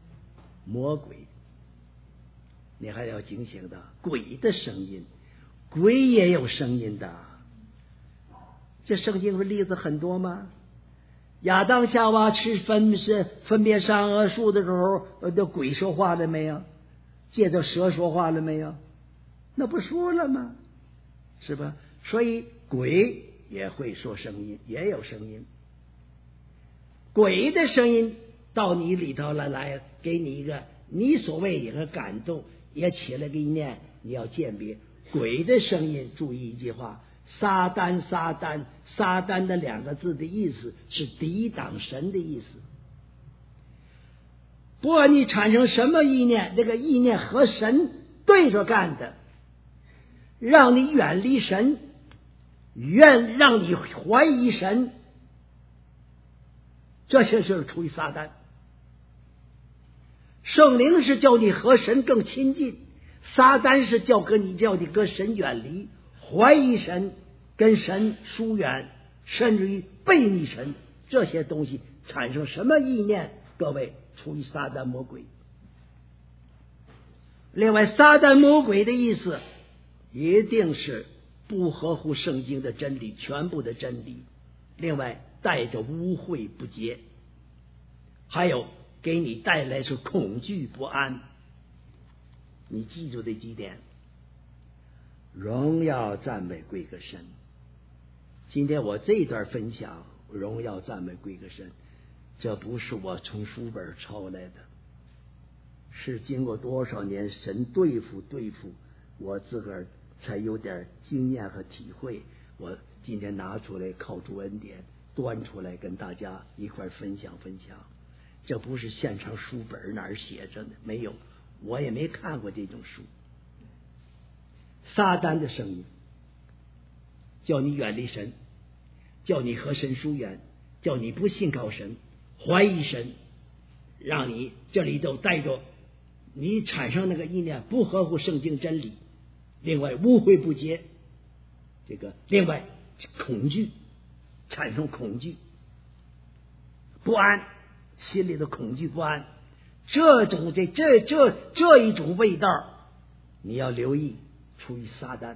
你还要警醒的。鬼的声音，鬼也有声音的。这圣经的例子很多吗？亚当夏娃吃分别善恶树的时候，这鬼说话了没有？借着蛇说话了没有？那不说了吗？是吧？所以鬼也会说声音，也有声音。鬼的声音到你里头了，来给你一个你所谓一个感动，也起了个意念，你要鉴别鬼的声音。注意一句话，撒旦的两个字的意思是抵挡神的意思。不管你产生什么意念，这个意念和神对着干的，让你远离神，让你怀疑神，这些是出于撒旦。圣灵是叫你和神更亲近，撒旦是叫你跟神远离，怀疑神，跟神疏远，甚至于背逆神。这些东西产生什么意念？各位，出于撒旦魔鬼。另外，撒旦魔鬼的意思一定是不合乎圣经的真理，全部的真理。另外，带着污秽不洁，还有给你带来是恐惧不安。你记住这几点，荣耀赞美归个神。今天我这段分享，荣耀赞美归个神，这不是我从书本抄来的，是经过多少年神对付我自个儿才有点经验和体会。我今天拿出来，靠主恩典端出来跟大家一块分享。这不是现成书本哪儿写着呢？没有，我也没看过这种书。撒旦的声音叫你远离神，叫你和神疏远，叫你不信靠神，怀疑神，让你这里头带着你产生那个意念不合乎圣经真理。另外污秽不洁，另外恐惧，产生恐惧不安，心里的恐惧不安，这一种味道你要留意，出于撒旦。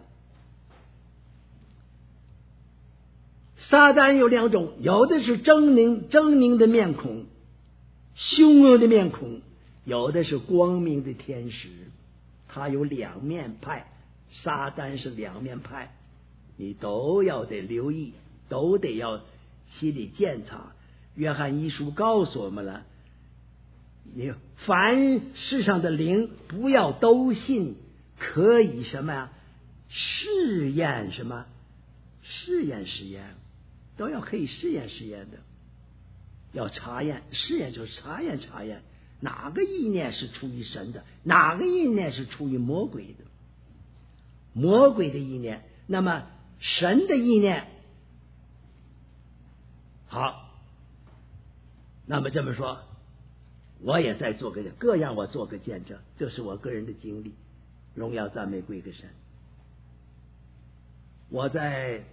撒旦有两种，有的是狰狞的面孔，凶恶的面孔，有的是光明的天使。他有两面派，撒旦是两面派，你都要得留意，都得要心里鉴察。约翰一书告诉我们了，你凡世上的灵不要都信，可以什么呀？试验什么？试验，都要可以试验的，要查验。试验就是查验， 哪个意念是出于神的，哪个意念是出于魔鬼的？魔鬼的意念，那么神的意念。好，那么这么说，我也在做各让我做个见证，这是我个人的经历，荣耀赞美归给神。我在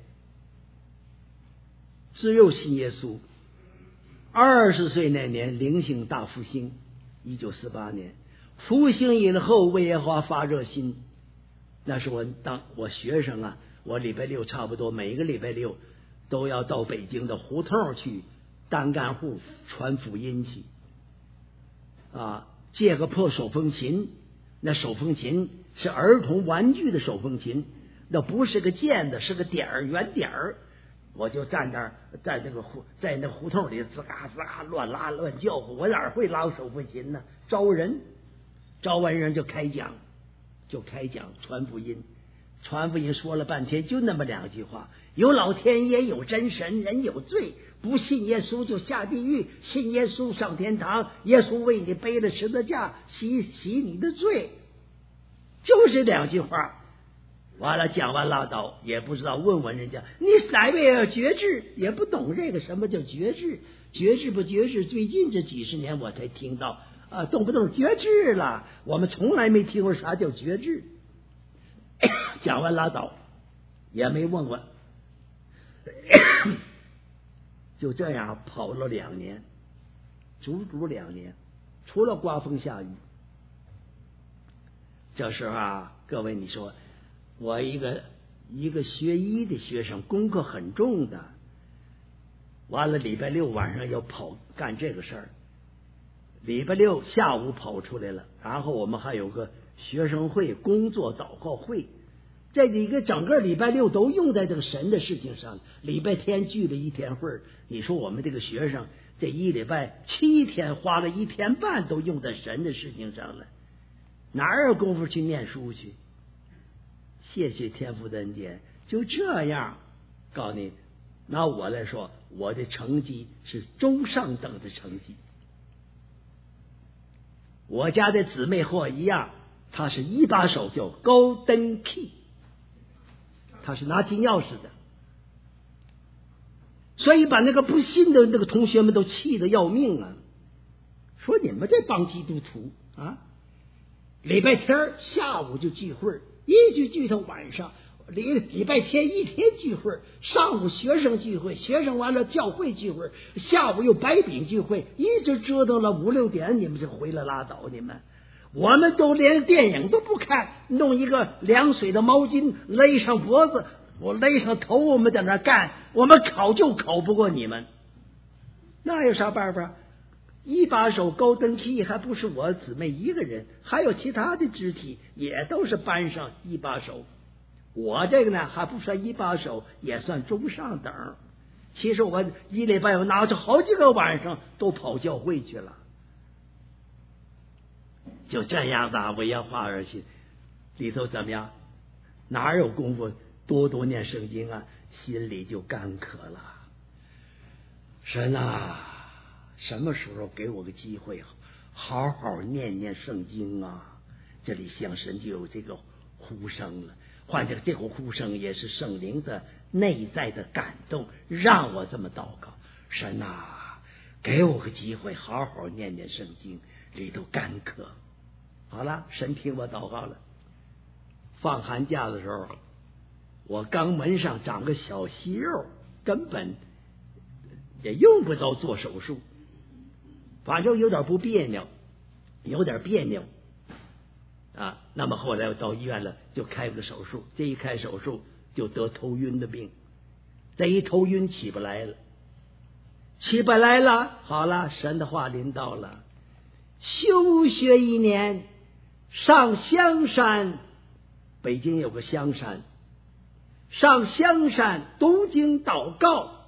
自幼信耶稣，20岁那年灵性大复兴，1948年复兴以后为耶和华发热心。那是我学生啊，我礼拜六差不多每个礼拜六都要到北京的胡同去单干户传福音去啊，借个破手风琴，那手风琴是儿童玩具的手风琴，那不是个键的，是个点儿圆点儿。我就站那儿，在那胡同里吱嘎吱嘎乱拉乱叫唤，我哪会拉手风琴呢？招完人就开讲传福音说了半天，就那么2句话：有老天爷，有真神，人有罪，不信耶稣就下地狱，信耶稣上天堂，耶稣为你背了十字架，洗你的罪。就这2句话，完了讲完拉倒，也不知道问问人家你哪位要觉知，也不懂这个什么叫觉知，觉知不觉知，最近这几十年我才听到啊，动不动觉知了，我们从来没听过啥叫觉知。讲完拉倒，也没问问，就这样跑了2年，足足2年，除了刮风下雨。这时候啊，各位你说我一个学医的学生，功课很重的，完了礼拜六晚上要跑干这个事儿，礼拜六下午跑出来了，然后我们还有个学生会工作祷告会，这一个整个礼拜六都用在这个神的事情上，礼拜天聚了1天会。你说我们这个学生这1礼拜7天花了1天半都用在神的事情上了，哪有功夫去念书去？谢谢天父的恩典。就这样告诉你，拿我来说，我的成绩是中上等的成绩。我家的姊妹和我一样，她是1把手，叫 Golden Key， 她是拿金钥匙的，所以把那个不信的那个同学们都气得要命啊！说你们这帮基督徒啊，礼拜天下午就聚会，一直聚到晚上。礼拜天1天聚会，上午学生聚会，学生完了教会聚会，下午又白饼聚会，一直折腾了5、6点，你们是回来拉倒。你们我们都连电影都不看，弄一个凉水的毛巾勒上脖子，我勒上头，我们在那干，我们考就考不过你们，那有啥办法？1把手高登 key 还不是我姊妹一个人，还有其他的肢体也都是班上1把手。我这个呢还不算1把手，也算中上等。其实我1礼拜我拿着好几个晚上都跑教会去了。就这样子啊，为耶和华而行，里头怎么样？哪有功夫多念圣经啊？心里就干渴了。神啊，什么时候给我个机会好好念圣经啊？这里向神就有这个呼声了。换这个呼声也是圣灵的内在的感动，让我这么祷告。神啊，给我个机会好好念圣经，里头干渴。好了，神听我祷告了。放寒假的时候，我肛门上长个小息肉，根本也用不着做手术，反正有点别扭啊。那么后来我到医院了，就开个手术。这一开手术就得头晕的病，这一头晕起不来了。好了，神的话临到了，休学1年，上香山，北京有个香山，上香山读经祷告，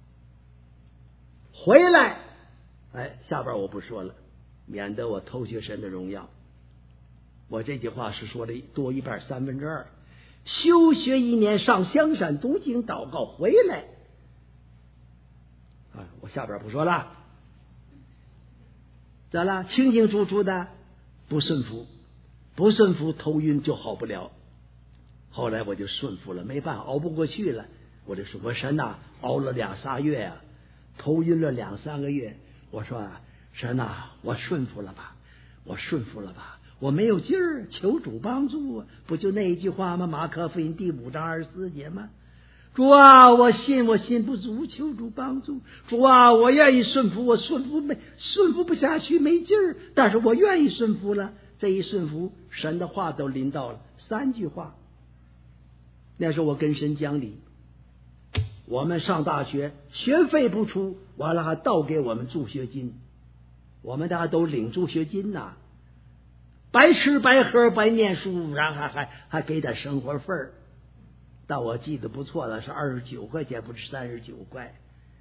回来。下边我不说了，免得我偷学神的荣耀。我这句话是说了多一半2/3。休学1年，上香山读经祷告，回来。我下边不说了。 咋了？清清楚楚的不顺服，不顺服头晕就好不了。后来我就顺服了，没办法，熬不过去了，我就说我神呐，熬了2、3月啊，头晕了2、3个月。我说神呐，我顺服了吧，我顺服了吧，我没有劲儿，求主帮助啊！不就那一句话吗？马可福音第5章24节吗？主啊，我信不足，求主帮助。主啊，我愿意顺服，我顺服不下去，没劲儿，但是我愿意顺服了。这一顺服，神的话都临到了，3句话。那时候我跟神讲理，我们上大学学费不出，完了还倒给我们助学金，我们大家都领助学金呐，白吃白喝白念书，然后还给点生活费儿。但我记得不错了，是29块钱，不是39块。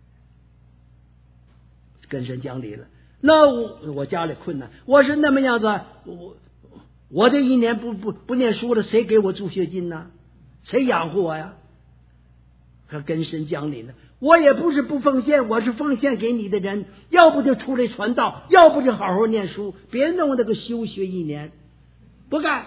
跟神讲理了，那我家里困难，我是那么样子，我这一年不念书了，谁给我助学金呢？谁养活我呀？可跟神讲理呢，我也不是不奉献，我是奉献给你的人，要不就出来传道，要不就好好念书，别弄那个休学1年，不干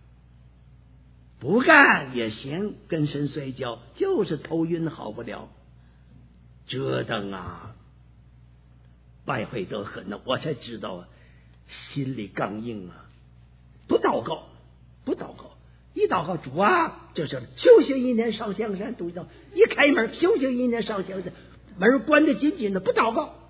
也行，跟神摔跤，就是头晕好不了，折腾啊，败坏得很呢，我才知道心里刚硬啊，不祷告，一祷告主啊，就是休息1年上香山，一开门休息1年上香山，门关得紧紧的，不祷告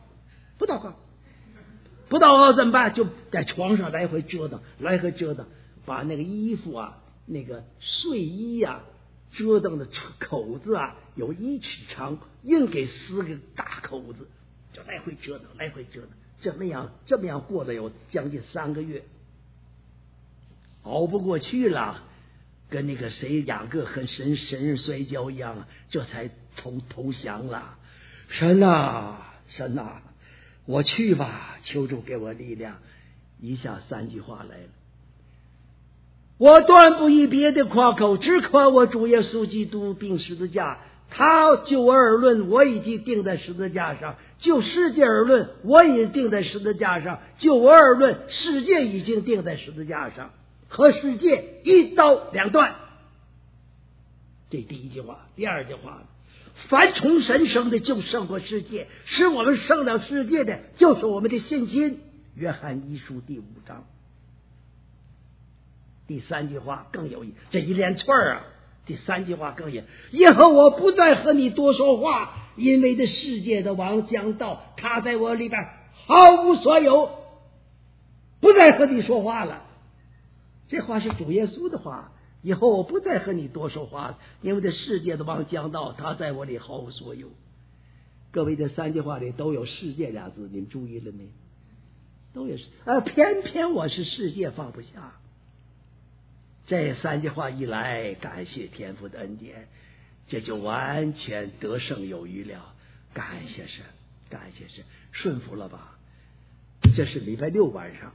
怎么办？就在床上来回折腾，把那个衣服啊，那个睡衣啊，折腾的口子啊有1尺长，硬给撕个大口子，就来回折腾，这么样过了有将近3个月，熬不过去了，跟那个谁雅各和神人摔跤一样，这才投降了。神呐，我去吧，求主给我力量。以下3句话来了，我断不以别的夸口，只夸我主耶稣基督并十字架。他就我而论，我已经钉在十字架上；就世界而论，我已经钉在十字架上；就我而论，世界已经钉在十字架上，和世界一刀两断。这第1句话。第2句话，凡从神生的就胜过世界，使我们胜了世界的就是我们的信心。约翰1书第5章。第3句话更有意，这一连串啊，第3句话更有，以后我不再和你多说话，因为这世界的王将到，他在我里边毫无所有，不再和你说话了。这话是主耶稣的话，以后我不再和你多说话，因为这世界的王将到，他在我里毫无所有。各位，这3句话里都有世界俩字，你们注意了没？都有偏偏我是世界放不下。这3句话一来，感谢天父的恩典，这就完全得胜有余了。感谢神，顺服了吧。这是礼拜6晚上。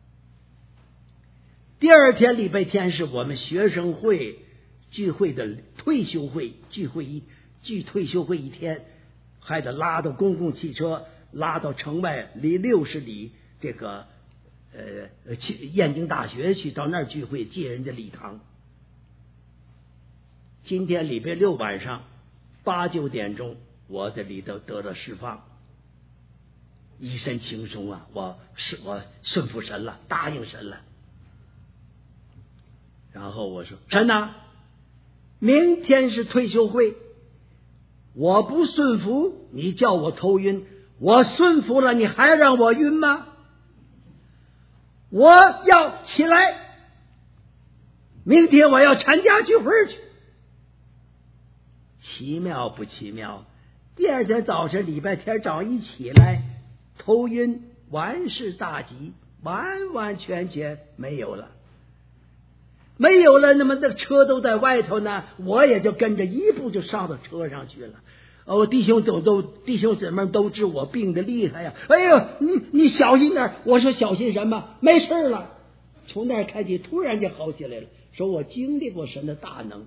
第2天礼拜天是我们学生会聚会的退休会，退休会1天，还得拉到公共汽车，拉到城外离60里这个去燕京大学去，到那儿聚会，借人家礼堂。今天礼拜6晚上8、9点钟，我在里头得到释放，一身轻松啊！我顺服神了，答应神了。然后我说：“神呐，明天是退休会，我不顺服，你叫我头晕；我顺服了，你还让我晕吗？我要起来，明天我要参加聚会去。”奇妙不奇妙？第2天早晨，礼拜天早上一起来，头晕万事大吉，完完全全没有了。那么那车都在外头呢，我也就跟着一步就上到车上去了。弟兄姊妹都知我病得厉害呀！哎呦，你小心点！我说小心什么？没事了。从那儿开始，突然就好起来了。说我经历过神的大能，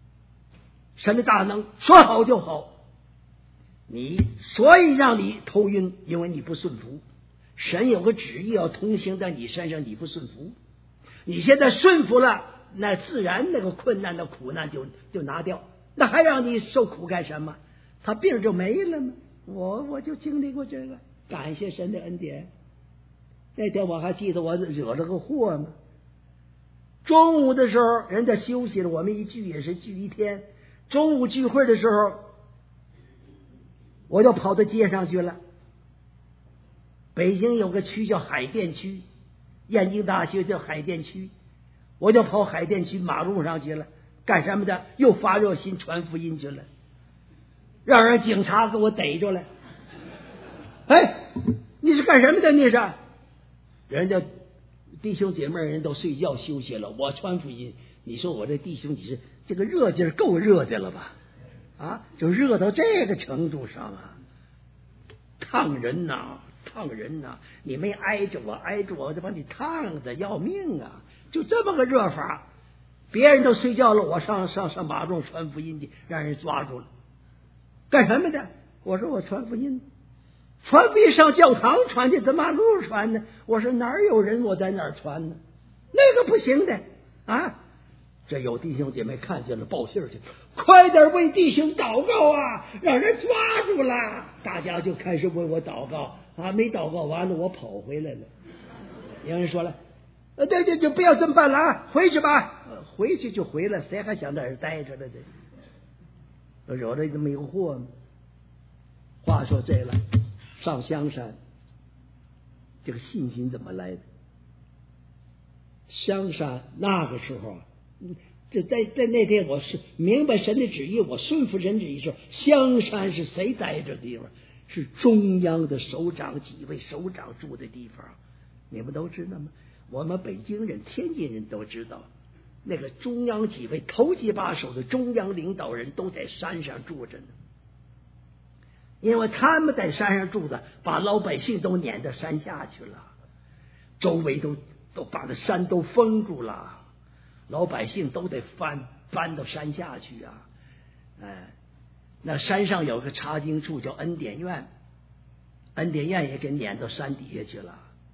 说好就好。所以让你头晕，因为你不顺服。 神有个旨意要通行在你身上，你不顺服，你现在顺服了，那自然那个困难的苦难就拿掉，那还让你受苦干什么？他病就没了吗？我就经历过这个，感谢神的恩典。那天我还记得我惹了个祸嘛，中午的时候人家休息了，我们一聚也是聚一天，中午聚会的时候我就跑到街上去了。北京有个区叫海淀区，燕京大学叫海淀区，我就跑海淀区马路上去了，干什么的？又发热心传福音去了，让人警察给我逮着了。哎，你是干什么的？你是？人家弟兄姐妹人都睡觉休息了，我传福音。你说我这弟兄，你是这个热劲够热的了吧？啊，就热到这个程度上啊，烫人呐！烫人呐！你没挨着我，挨着我就把你烫的要命啊！就这么个热法，别人都睡觉了，我上马路传福音去，让人抓住了。干什么的？我说我传福音，传福音上教堂传去，在马路传呢？我说哪有人我在哪儿传呢？那个不行的啊！这有弟兄姐妹看见了，报信去，快点为弟兄祷告啊！让人抓住了，大家就开始为我祷告啊！没祷告完了，我跑回来了。有人说了，对，就不要这么办了啊，回去吧。回去就回来，谁还想在这儿待着了？这惹了这么一个祸吗？话说这了，上香山，这个信心怎么来的？香山那个时候，这在那天我是明白神的旨意，我顺服神旨意说，香山是谁待着的地方？是中央的首长，几位首长住的地方，你们都知道吗？我们北京人、天津人都知道，那个中央几位头几把手的中央领导人都在山上住着呢。因为他们在山上住的，把老百姓都撵到山下去了，周围都把那山都封住了，老百姓都得搬到山下去啊！那山上有个查经处叫恩典院，恩典院也给撵到山底下去了。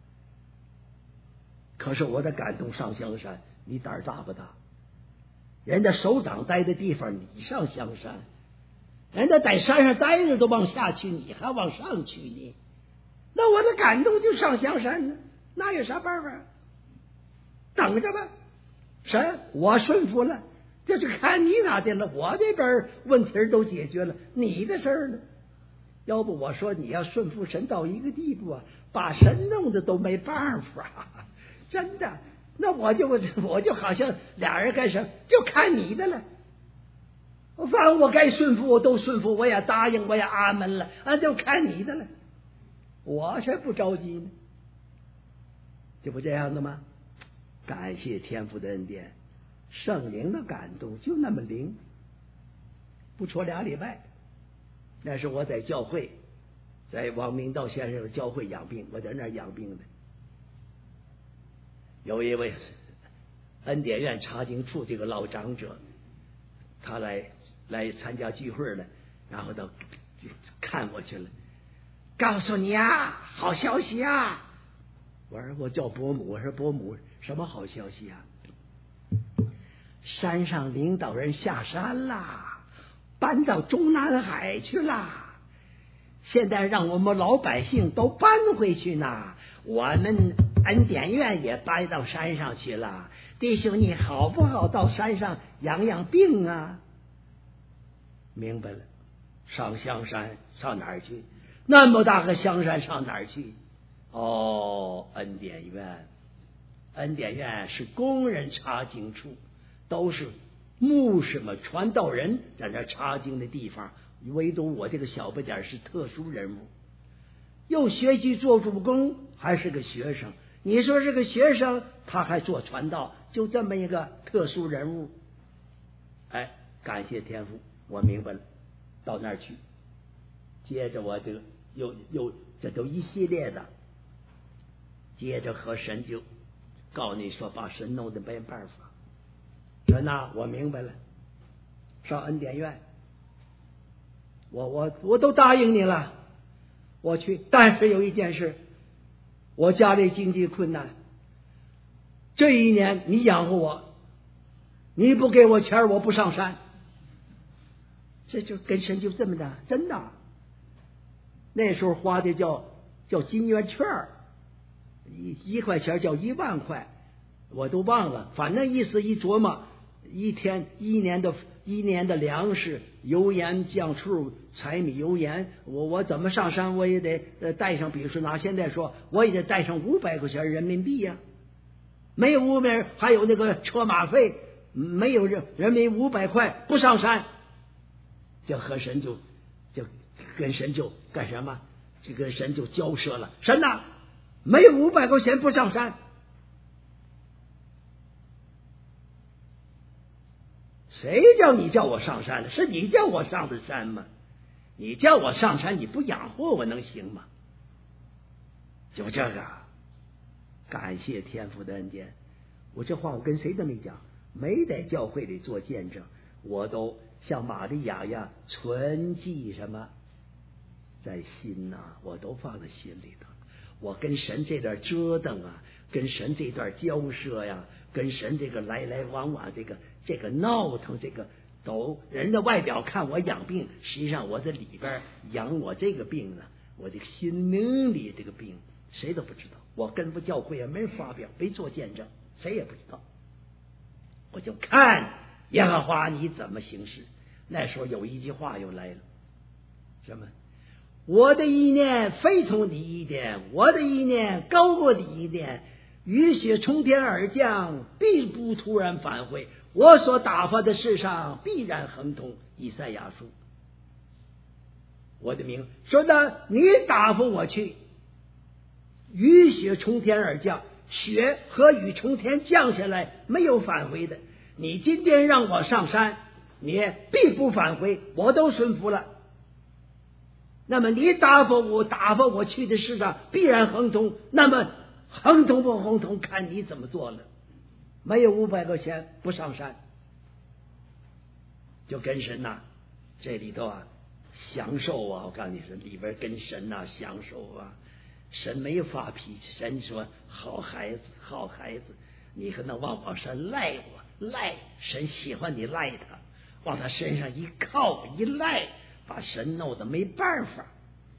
可是我的感动上香山，你胆儿大不大？人家首长待的地方，你上香山。人家在山上待着都往下去，你还往上去呢？那我的感动就上香山呢，那有啥办法？等着吧，神，我顺服了，这就看你哪天了。我这边问题都解决了，你的事儿呢？要不我说你要顺服神到一个地步啊，把神弄得都没办法，真的。那我就好像俩人干什么，就看你的了。反正我该顺服我都顺服，我也答应，我也阿门了，就看你的了。我才不着急呢，这不这样的吗？感谢天父的恩典，圣灵的感动就那么灵。不出2礼拜，那是我在教会，在王明道先生的教会养病，我在那儿养病的。有一位恩典院查经处这个老长者，他来参加聚会了，然后都看过去了，告诉你啊，好消息啊！我叫伯母，我说伯母，什么好消息啊？山上领导人下山啦，搬到中南海去啦，现在让我们老百姓都搬回去呢，我们恩典院也搬到山上去了。弟兄，你好不好到山上养病啊？明白了，上香山上哪儿去？那么大个香山上哪儿去？恩典院，恩典院是工人查经处，都是牧师们、传道人在那查经的地方，唯独我这个小不点是特殊人物，又学习做主公，还是个学生。你说是个学生，他还做传道，就这么一个特殊人物。感谢天父，我明白了，到那儿去。接着我这个又这都一系列的，接着和神就告诉你说，把神弄得没办法。神呐，我明白了，上恩典院，我都答应你了，我去。但是有一件事， 我家里经济困难，这一年你养活我，你不给我钱我不上山。这就跟神就这么的，真的。那时候花的叫金圆券，一块钱叫1万块，我都忘了。反正意思一琢磨，一年的粮食、油盐酱醋、柴米油盐，我怎么上山我也得带上，比如说拿现在说，我也得带上500块钱人民币呀。没有500，还有那个车马费，没有人民500块不上山，这和神就跟神就干什么？这个神就交涉了，神呐，没有500块钱不上山。谁叫我上山的？是你叫我上的山吗？你叫我上山，你不养活我能行吗？就这个，感谢天父的恩典。我这话我跟谁都没讲，没在教会里做见证，我都像玛利亚呀，存记什么在心呐，我都放在心里头。我跟神这段折腾啊，跟神这段交涉呀，跟神这个来来往往，这个闹腾，这个都人的外表看我养病，实际上我在里边养我这个病呢，我这个心灵里这个病谁都不知道。我跟不教会也没人发表，没做见证，谁也不知道。我就看耶和华你怎么行事。那时候有一句话又来了，什么？我的意念非同你意念，我的意念高过你意念。雨雪从天而降，必不突然返回。我所打发的事上必然亨通。以赛亚书。我的名说呢，你打发我去，雨雪从天而降，雪和雨从天降下来，没有返回的。你今天让我上山，你必不返回，我都顺服了。那么你打发我去的事上必然亨通，那么亨通不亨通看你怎么做了。没有500块钱不上山，就跟神呐，这里头啊享受啊，我告诉你说，里边跟神呐享受啊。神没有发脾气，神说好孩子好孩子，你可能往上赖我赖，神喜欢你赖他，往他身上一靠一赖，把神弄得没办法。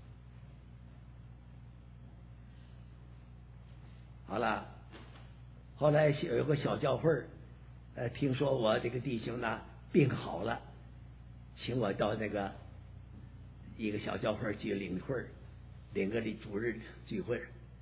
好了，后来有个小教会听说我这个弟兄呢病好了，请我到那个一个小教会去领会，领个主日聚会。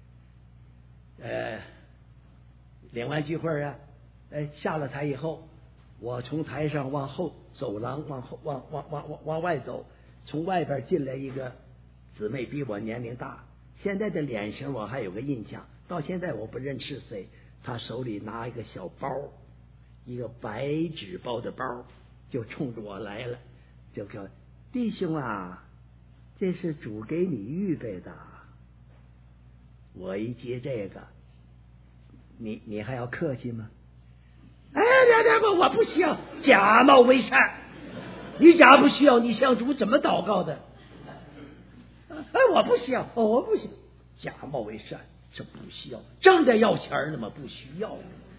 领完聚会啊，下了台以后，我从台上往后走廊往外走，从外边进来一个姊妹，比我年龄大，现在的脸型我还有个印象，到现在我不认识谁。她手里拿一个小包，一个白纸包的包，就冲着我来了，就说弟兄啊，这是主给你预备的。我一接这个，你还要客气吗？我不需要，假冒为善。你假不需要，你向主怎么祷告的？我不需要，我不需要，假冒为善，这不需要，正在要钱呢嘛，不需要。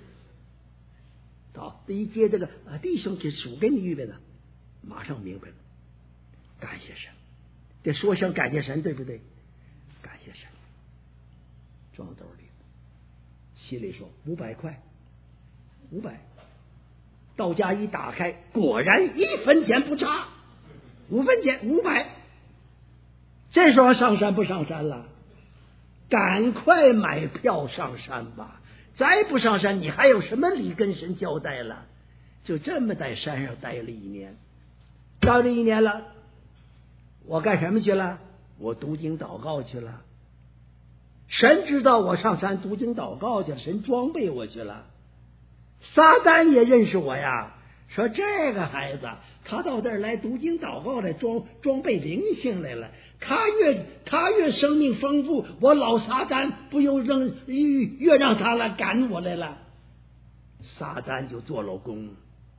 好，一接这个弟兄，这主给你预备的，马上明白了，感谢神，得说声感谢神，对不对？感谢神，装兜里，心里说500块，500，到家一打开，果然1分钱不差，5分钱500。这时候上山不上山了？赶快买票上山吧！再不上山，你还有什么理跟神交代了？就这么在山上待了1年，到这1年了，我干什么去了？我读经祷告去了。神知道我上山读经祷告去了，神装备我去了。撒旦也认识我呀，说这个孩子他到这儿来读经祷告来，装备灵性来了。他越生命丰富，我老撒旦不用越让他来赶我来了。撒旦就做了工。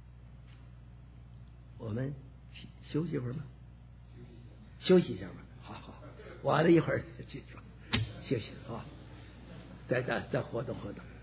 我们休息会儿吗？休息一下吧。好，完了一会儿去休息啊。 再活动活动。